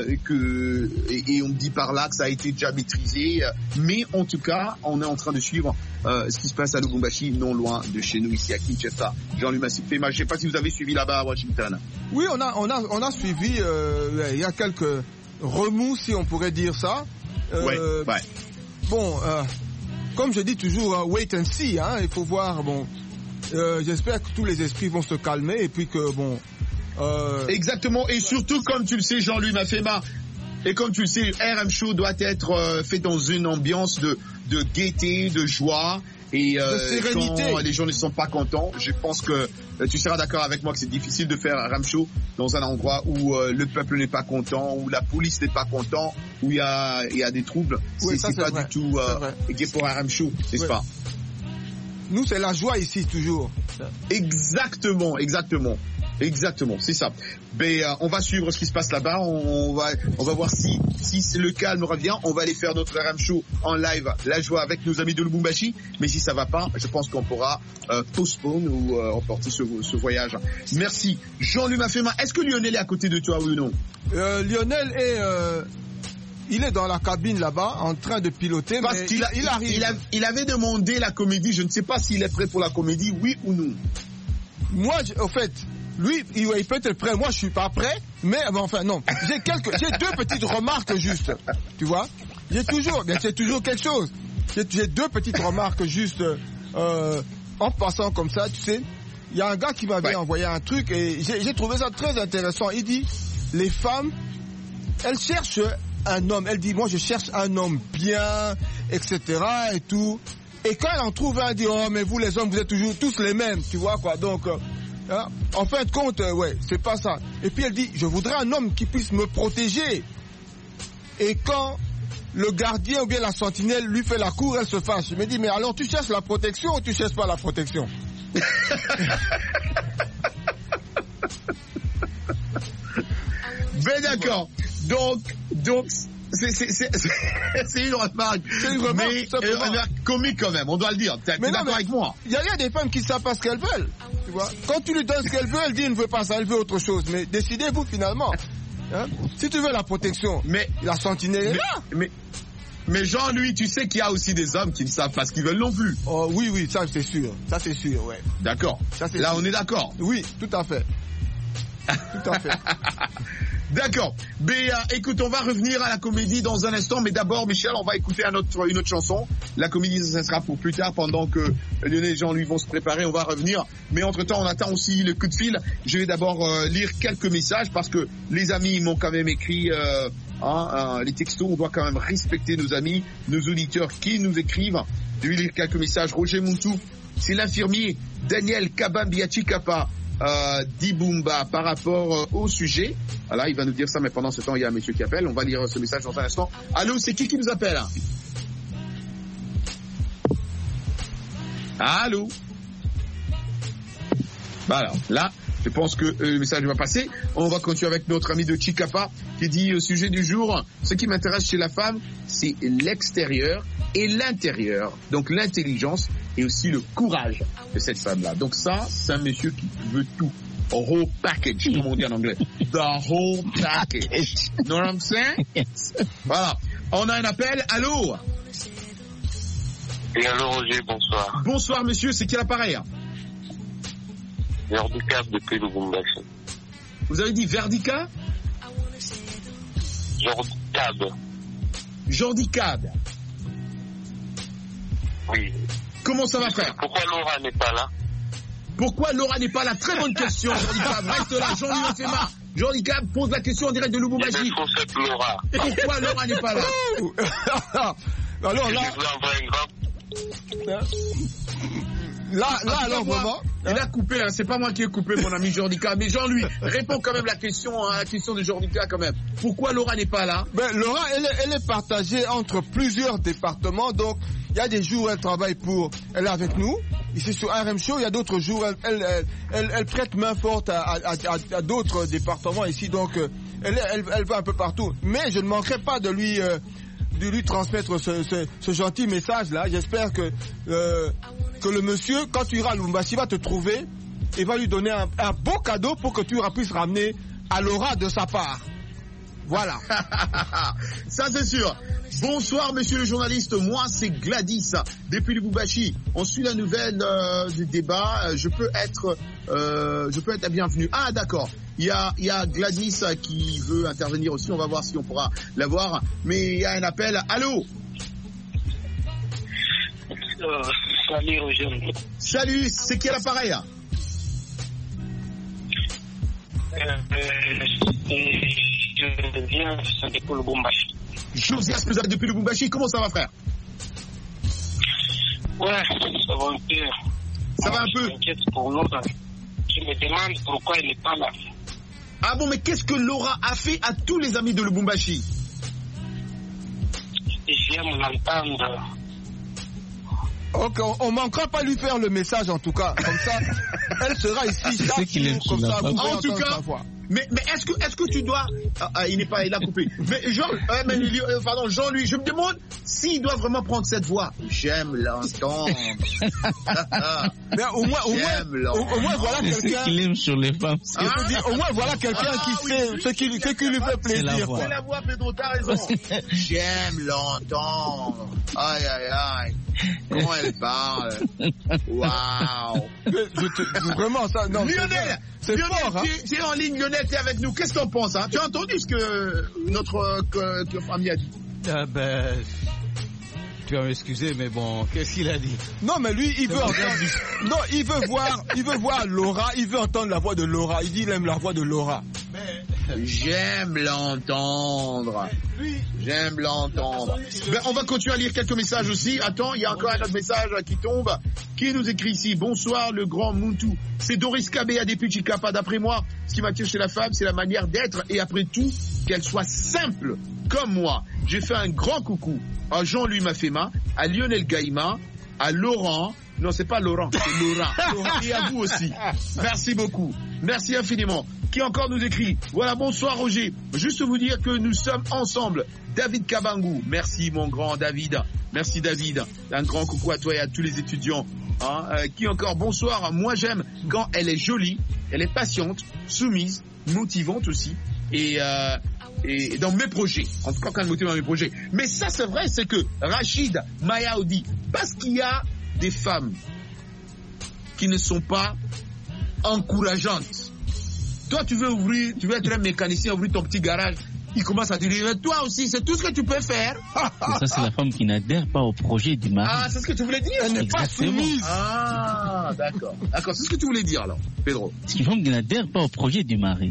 et on me dit par là que ça a été déjà maîtrisé, mais en tout cas on est en train de suivre ce qui se passe à Lubumbashi, non loin de chez nous ici à Kinshasa. Jean-Louis Mafema, je ne sais pas si vous avez suivi là-bas à Washington. Oui, on a suivi, il y a quelques remous si on pourrait dire ça. Ouais. Bon, comme je dis toujours, wait and see, il faut voir, bon, j'espère que tous les esprits vont se calmer et puis que, bon... Exactement, et surtout, comme tu le sais, Jean-Louis Mafema, et comme tu le sais, RM Show doit être fait dans une ambiance de gaieté, de joie, et quand les gens ne sont pas contents, je pense que tu seras d'accord avec moi que c'est difficile de faire un RM Show dans un endroit où le peuple n'est pas content, où la police n'est pas content, où il y a des troubles. Oui, c'est pas vrai. Du tout gai pour un RM Show, n'est-ce pas? Nous, c'est la joie ici, toujours. Exactement, c'est ça. Mais on va suivre ce qui se passe là-bas. On va voir si le calme revient. On va aller faire notre RM Show en live, la joie avec nos amis de Lubumbashi. Mais si ça va pas, je pense qu'on pourra postpone ou emporter ce voyage. Merci. Jean-Louis Mafema, est-ce que Lionel est à côté de toi, oui ou non? Lionel il est dans la cabine là-bas, en train de piloter, parce mais il arrive. Il avait demandé la comédie. Je ne sais pas s'il est prêt pour la comédie, oui ou non. Moi, au fait, lui, il peut être prêt. Moi, je suis pas prêt, mais enfin non. J'ai 2 petites remarques juste. Tu vois, j'ai toujours quelque chose. J'ai 2 petites remarques juste en passant comme ça. Tu sais, il y a un gars qui m'avait envoyé un truc et j'ai trouvé ça très intéressant. Il dit, les femmes, elles cherchent un homme. Elle dit, moi, je cherche un homme bien, etc. et tout. Et quand elle en trouve un, elle dit, oh, mais vous les hommes, vous êtes toujours tous les mêmes, tu vois quoi. Donc, en fin de compte, c'est pas ça. Et puis elle dit, je voudrais un homme qui puisse me protéger. Et quand le gardien ou bien la sentinelle lui fait la cour, elle se fâche. Je me dis, mais alors tu cherches la protection ou tu cherches pas la protection? Ben d'accord. Donc, c'est une remarque. Mais comique quand même, on doit le dire. T'es d'accord avec moi? Il y a des femmes qui ne savent pas ce qu'elles veulent. Tu vois? Quand tu lui donnes ce qu'elle veut, elle dit elle ne veut pas ça, elle veut autre chose. Mais décidez-vous finalement. Hein? Si tu veux la protection, la sentinelle est là. Mais Jean-Louis, tu sais qu'il y a aussi des hommes qui ne savent pas ce qu'ils veulent non plus. Oh oui, ça c'est sûr. Ça c'est sûr, ouais. D'accord. Là, on est d'accord. Oui, tout à fait. Tout à fait. D'accord. Mais écoute, on va revenir à la comédie dans un instant. Mais d'abord, Michel, on va écouter une autre chanson. La comédie, ça sera pour plus tard, pendant que Lionel et Jean-Louis vont se préparer. On va revenir. Mais entre-temps, on attend aussi le coup de fil. Je vais d'abord lire quelques messages parce que les amis m'ont quand même écrit les textos. On doit quand même respecter nos amis, nos auditeurs qui nous écrivent. Je vais lire quelques messages. Roger Moutou, c'est l'infirmier. Daniel Kabambiachikapa. Dibumba par rapport au sujet. Voilà, il va nous dire ça, mais pendant ce temps, il y a un monsieur qui appelle. On va lire ce message dans un instant. Allô, c'est qui nous appelle? Allô? Bah alors, là, je pense que le message va passer. On va continuer avec notre ami de Chikapa qui dit au sujet du jour, ce qui m'intéresse chez la femme, c'est l'extérieur et l'intérieur. Donc l'intelligence et aussi le courage de cette femme-là. Donc ça, c'est un monsieur qui veut tout. A whole package, comme on dit en anglais. The whole package. You know what I'm saying? Yes. Voilà. On a un appel. Allô? Et allô, Roger, bonsoir. Bonsoir, monsieur. C'est qui l'appareil? Verdica depuis Lubumbashi. Vous avez dit Verdica? Jordi Cab. Oui. Comment ça va faire? Pourquoi Laura n'est pas là? Pourquoi Laura n'est pas là? Très bonne question, Jordi Cab. Reste là, Jean-Louis Mafema. Jordi Cab pose la question en direct de Lubumbashi. Laura. Pourquoi Laura n'est pas là? Alors là, alors vraiment. Il a coupé, hein. C'est pas moi qui ai coupé, mon ami Jordi Cab. Mais Jean-Louis, réponds quand même la question de Jordi Cab quand même. Pourquoi Laura n'est pas là? Laura, elle est partagée entre plusieurs départements, donc il y a des jours où elle travaille elle est avec nous, ici sur RM Show, il y a d'autres jours, elle prête main forte à d'autres départements ici, donc elle va un peu partout. Mais je ne manquerai pas de lui transmettre ce gentil message là. J'espère que le monsieur, quand tu iras à Lubumbashi, va te trouver et va lui donner un beau cadeau pour que tu puisses ramener à Laura de sa part. Voilà. Ça c'est sûr. Bonsoir monsieur le journaliste, moi c'est Gladys depuis Lubumbashi. On suit la nouvelle du débat. Je peux être la bienvenue. Ah d'accord. Il y a Gladys qui veut intervenir aussi. On va voir si on pourra la voir. Mais il y a un appel. Allô? Salut Roger. Salut, c'est qui à l'appareil? Je viens depuis Lubumbashi. Josias, vous êtes depuis Lubumbashi. Comment ça va, frère? Ouais, ça va un peu. Ça va un peu? Je m'inquiète pour Laura. Je me demande pourquoi elle n'est pas là. Ah bon, mais qu'est-ce que Laura a fait à tous les amis de Lubumbashi? J'aime l'entendre. Ok, on manquera pas lui faire le message en tout cas. Comme ça, elle sera ici chaque jour, comme ça. En tout cas, mais est-ce que tu dois... il n'est pas, il a coupé. Mais Jean-Louis, je me demande s'il doit vraiment prendre cette voix. J'aime l'entendre. Mais au moins voilà quelqu'un... qu'il aime sur les femmes. Au moins voilà quelqu'un qui sait ce qui lui fait plaisir. C'est la voix, Pedro, t'as raison. J'aime l'entendre. Aïe, aïe, aïe. Comment elle parle. Waouh. Vraiment ça, non. Lionel, c'est fort, hein. Tu es en ligne, Lionel, t'es avec nous. Qu'est-ce que t'en penses, hein? Tu as entendu ce que notre ami a dit? Tu vas m'excuser, mais bon, qu'est-ce qu'il a dit? Non, mais lui, il veut entendre. Non, il veut voir Laura, il veut entendre la voix de Laura. Il dit qu'il aime la voix de Laura. J'aime l'entendre. J'aime l'entendre. Ben, on va continuer à lire quelques messages aussi. Attends, il y a encore un autre message qui tombe. Qui nous écrit ici? Bonsoir, le grand Muntu. C'est Doris Kabea depuis Chikapa. D'après moi, ce qui m'attire chez la femme, c'est la manière d'être et après tout, qu'elle soit simple comme moi. J'ai fait un grand coucou à Jean-Louis Mafema, à Lionel Gaïma, à Laurent. Non, c'est pas Laurent, c'est Laurent. Et à vous aussi. Merci beaucoup. Merci infiniment. Qui encore nous écrit? Voilà, bonsoir Roger. Juste vous dire que nous sommes ensemble. David Kabangou. Merci mon grand David. Merci David. Un grand coucou à toi et à tous les étudiants. Qui encore? Bonsoir. Moi j'aime quand elle est jolie, elle est patiente, soumise, motivante aussi. Et dans mes projets, en tout cas quand elle motive dans mes projets. Mais ça c'est vrai, c'est que Rachid Mayaoudi, parce qu'il y a des femmes qui ne sont pas encourageantes. Toi tu veux être un mécanicien, ouvrir ton petit garage, il commence à te dire toi aussi c'est tout ce que tu peux faire. Ça c'est la femme qui n'adhère pas au projet du mari. Ah, c'est ce que tu voulais dire. Elle n'est pas soumise. Ah, d'accord, c'est ce que tu voulais dire alors, Pedro. C'est une femme qui n'adhère pas au projet du mari.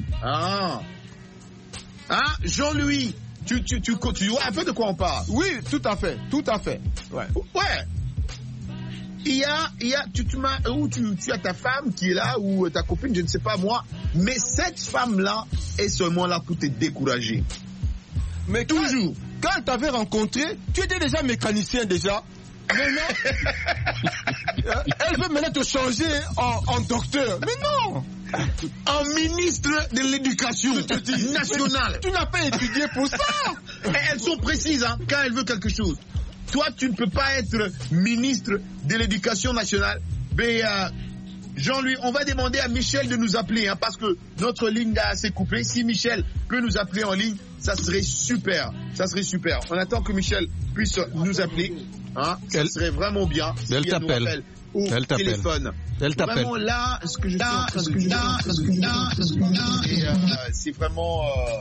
Jean-Louis, tu vois un peu de quoi on parle? Oui, tout à fait. Ouais. Il y a, tu as ta femme qui est là, ou ta copine, je ne sais pas moi, mais cette femme-là est seulement là pour te décourager. Mais toujours. Quand elle t'avait rencontré, tu étais déjà mécanicien déjà. Maintenant, elle veut maintenant te changer en docteur. Mais non! En ministre de l'éducation nationale. Tu n'as pas étudié pour ça. Elles sont précises quand elles veulent quelque chose. Toi, tu ne peux pas être ministre de l'éducation nationale. Mais Jean-Louis, on va demander à Michel de nous appeler parce que notre ligne a assez coupé. Si Michel peut nous appeler en ligne, ça serait super. On attend que Michel puisse nous appeler. Ça serait vraiment bien. Elle t'appelle. Elle t'appelle. Vraiment là, ce que je suis en train de dire, c'est vraiment,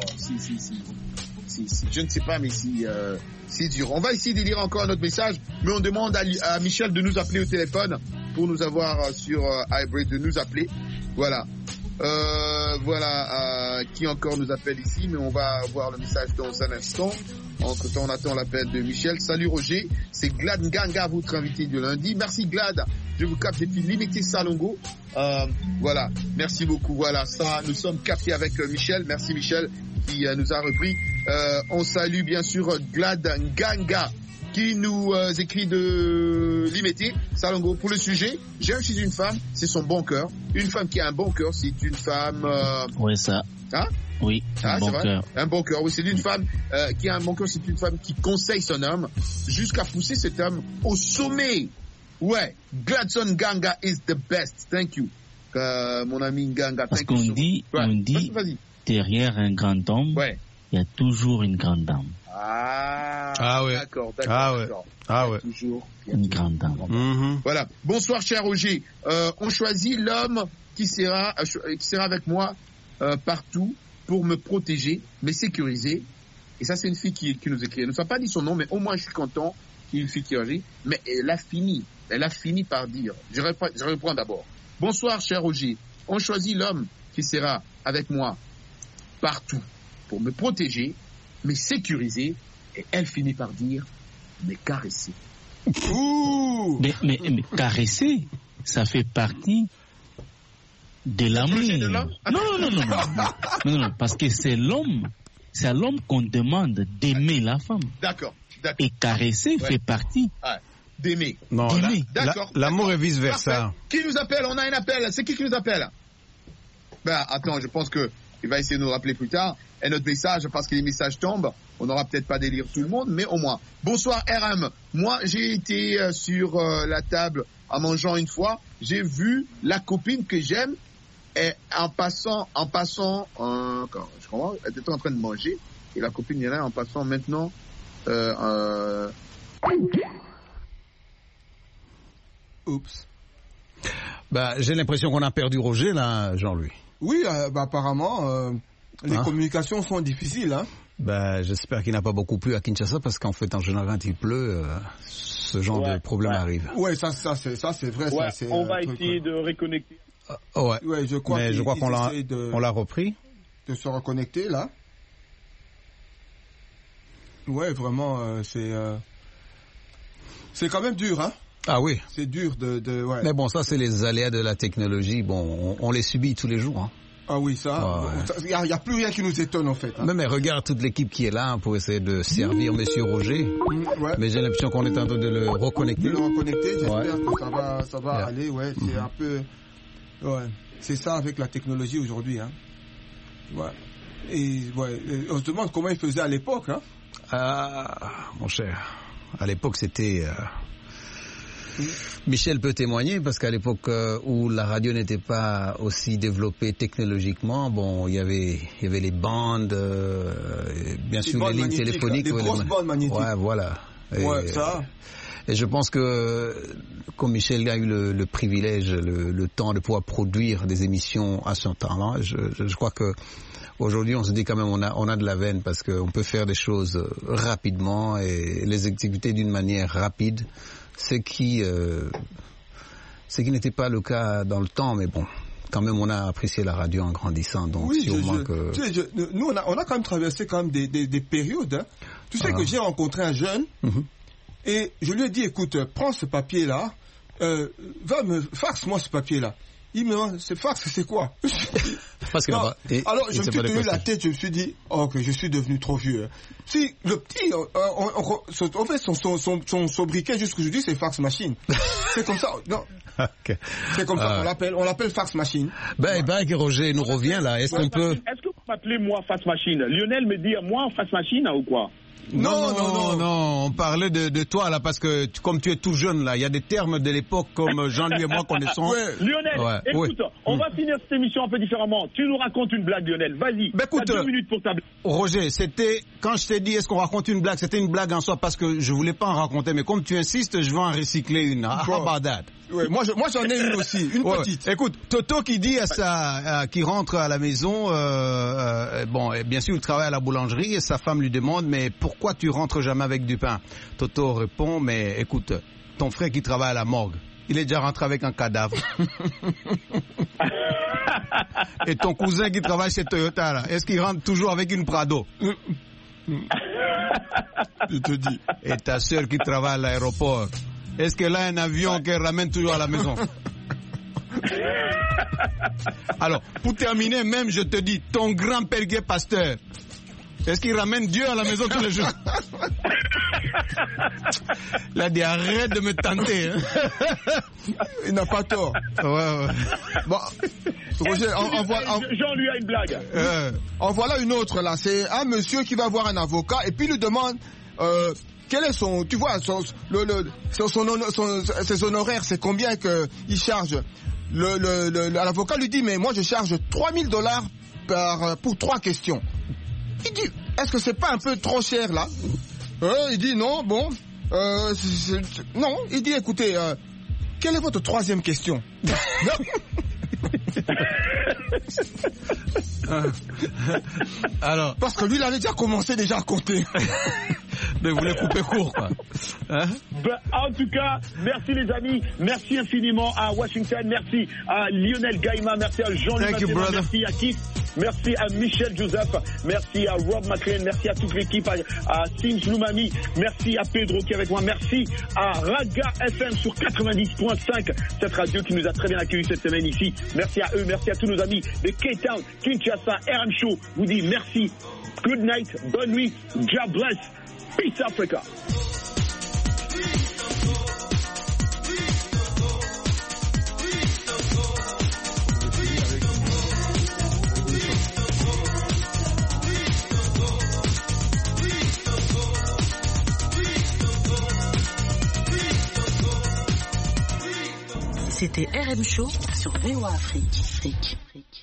je ne sais pas, mais c'est dur. On va essayer de lire encore notre message, mais on demande à Michel de nous appeler au téléphone pour nous avoir sur Hybrid, de nous appeler. Voilà. Qui encore nous appelle ici, mais on va voir le message dans un instant. Entre temps, on attend l'appel de Michel. Salut Roger, c'est Glad Nganga, votre invité du lundi. Merci Glad, je vous capte depuis Limité Salongo. Voilà, merci beaucoup. Voilà, ça, nous sommes captés avec Michel. Merci Michel qui nous a repris. On salue bien sûr Glad Nganga qui nous écrit de Limité Salongo pour le sujet. J'aime chez une femme, c'est son bon cœur. Une femme qui a un bon cœur, c'est une femme. Oui, ça. Oui, un bon cœur. Un bon cœur, oui, c'est une femme qui a un bon cœur, c'est une femme qui conseille son homme jusqu'à pousser cet homme au sommet. Ouais, Gladson Nganga is the best. Thank you, mon ami Nganga. Parce qu'on dit, vas-y. Derrière un grand homme, il y a toujours une grande dame. Ouais. D'accord. Toujours une grande dame. Mm-hmm. Voilà. Bonsoir, cher Roger. On choisit l'homme qui sera avec moi partout pour me protéger, me sécuriser. Et ça, c'est une fille qui nous écrit. Elle ne nous a pas dit son nom, mais au moins je suis content qu'il y ait une fille qui agit. Mais elle a fini par dire. Je reprends d'abord. Bonsoir, cher Roger. On choisit l'homme qui sera avec moi partout pour me protéger, me sécuriser. Et elle finit par dire, me caresser. Ouh! Mais caresser, ça fait partie de l'amour. Non, parce que c'est à l'homme qu'on demande d'aimer la femme. D'accord. Et caresser fait partie d'aimer. Non, d'accord. L'amour est vice versa. Qui nous appelle? On a un appel. C'est qui nous appelle? Attends, je pense que il va essayer de nous rappeler plus tard. Et notre message, parce que les messages tombent, on n'aura peut-être pas délire tout le monde, mais au moins. Bonsoir RM. Moi, j'ai été sur la table en mangeant une fois. J'ai vu la copine que j'aime. Et en passant, je comprends, elle était en train de manger, et la copine est là en passant maintenant, Oups. J'ai l'impression qu'on a perdu Roger, là, Jean-Louis. Oui, apparemment, les communications sont difficiles, hein. J'espère qu'il n'a pas beaucoup plu à Kinshasa, parce qu'en fait, en général, quand il pleut, ce genre de problème arrive. Ouais, ça c'est vrai. Ouais, ça, on va essayer de reconnecter. Ouais, je crois qu'on l'a repris. De se reconnecter là. Ouais, vraiment, c'est quand même dur, hein. Ah oui. C'est dur ouais. Mais bon, ça c'est les aléas de la technologie. Bon, on les subit tous les jours, hein. Ah oui, ça. Il y a plus rien qui nous étonne en fait. Hein. Mais regarde toute l'équipe qui est là pour essayer de servir Monsieur Roger. Ouais. Mais j'ai l'impression qu'on est en train de le reconnecter. J'espère que ça va aller. Ouais, c'est un peu. Ouais, c'est ça avec la technologie aujourd'hui. Hein. Ouais. Et on se demande comment ils faisaient à l'époque. Hein. Mon cher, à l'époque c'était... Michel peut témoigner parce qu'à l'époque où la radio n'était pas aussi développée technologiquement, bon, il y avait les bandes, bien sûr les lignes téléphoniques, des grosses bandes magnétiques. Ouais, voilà. Et je pense que comme Michel a eu le privilège, le temps de pouvoir produire des émissions à son temps-là, je crois que aujourd'hui on se dit quand même on a de la veine parce qu'on peut faire des choses rapidement et les exécuter d'une manière rapide. Ce qui n'était pas le cas dans le temps, mais bon, quand même on a apprécié la radio en grandissant, donc oui, sûrement que... Nous on a quand même traversé quand même des périodes. Hein. Tu sais que j'ai rencontré un jeune et je lui ai dit, écoute, prends ce papier-là, va me fax-moi ce papier-là. Il me demande, ce fax, c'est quoi? Parce que alors, je me suis tenu la tête, je me suis dit, que je suis devenu trop vieux. Si le petit, on fait son sobriquet jusqu'aujourd'hui, c'est fax machine. C'est comme ça, non. Okay. C'est comme ça on l'appelle fax machine. Ben, que Roger nous revient là, est-ce qu'on peut... Est-ce que vous m'appelez moi fax machine? Lionel me dit moi fax machine ou quoi? Non, on parlait de toi là parce que comme tu es tout jeune là, il y a des termes de l'époque comme Jean-Louis et moi connaissons. Lionel, écoute, on va finir cette émission un peu différemment. Tu nous racontes une blague, Lionel, vas-y. Écoute, 2 minutes pour ta blague. Roger, c'était quand je t'ai dit est-ce qu'on raconte une blague, c'était une blague en soi parce que je voulais pas en raconter, mais comme tu insistes, je vais en recycler une. How about that? Ouais, moi j'en ai une aussi, une petite. Écoute, Toto qui dit qui rentre à la maison, bien sûr il travaille à la boulangerie et sa femme lui demande mais pourquoi tu rentres jamais avec du pain? Toto répond mais écoute, ton frère qui travaille à la morgue, il est déjà rentré avec un cadavre. Et ton cousin qui travaille chez Toyota là, est-ce qu'il rentre toujours avec une Prado? Je te dis. Et ta sœur qui travaille à l'aéroport, est-ce qu'elle a un avion qu'elle ramène toujours à la maison? Alors, pour terminer, même je te dis, ton grand-père qui est pasteur, est-ce qu'il ramène Dieu à la maison tous les jours? Il a dit, arrête de me tenter. Hein. Il n'a pas tort. Ouais. Bon, Roger, Jean lui a une blague. En voilà une autre là. C'est un monsieur qui va voir un avocat et puis lui demande... quel est son, tu vois, ses honoraires, c'est combien qu'il charge. L'avocat lui dit, mais moi je charge $3,000 pour 3 questions. Il dit, est-ce que c'est pas un peu trop cher là? Il dit, non, bon, non. Il dit, écoutez, quelle est votre 3e question? Alors, parce que lui, il avait déjà commencé à compter. Mais vous voulez couper court, quoi. Hein? En tout cas, merci les amis, merci infiniment à Washington, merci à Lionel Gaïma, merci à Jean-Louis Massena, merci à Keith, merci à Michel Joseph, merci à Rob McLean, merci à toute l'équipe, à Sims Lumami, merci à Pedro qui est avec moi, merci à Raga FM sur 90.5, cette radio qui nous a très bien accueillis cette semaine ici. Merci à eux, merci à tous nos amis de K-Town, Kinshasa, RM Show, vous dit merci, good night, bonne nuit, God bless, peace Africa. C'était RM Show sur VOA Afrique.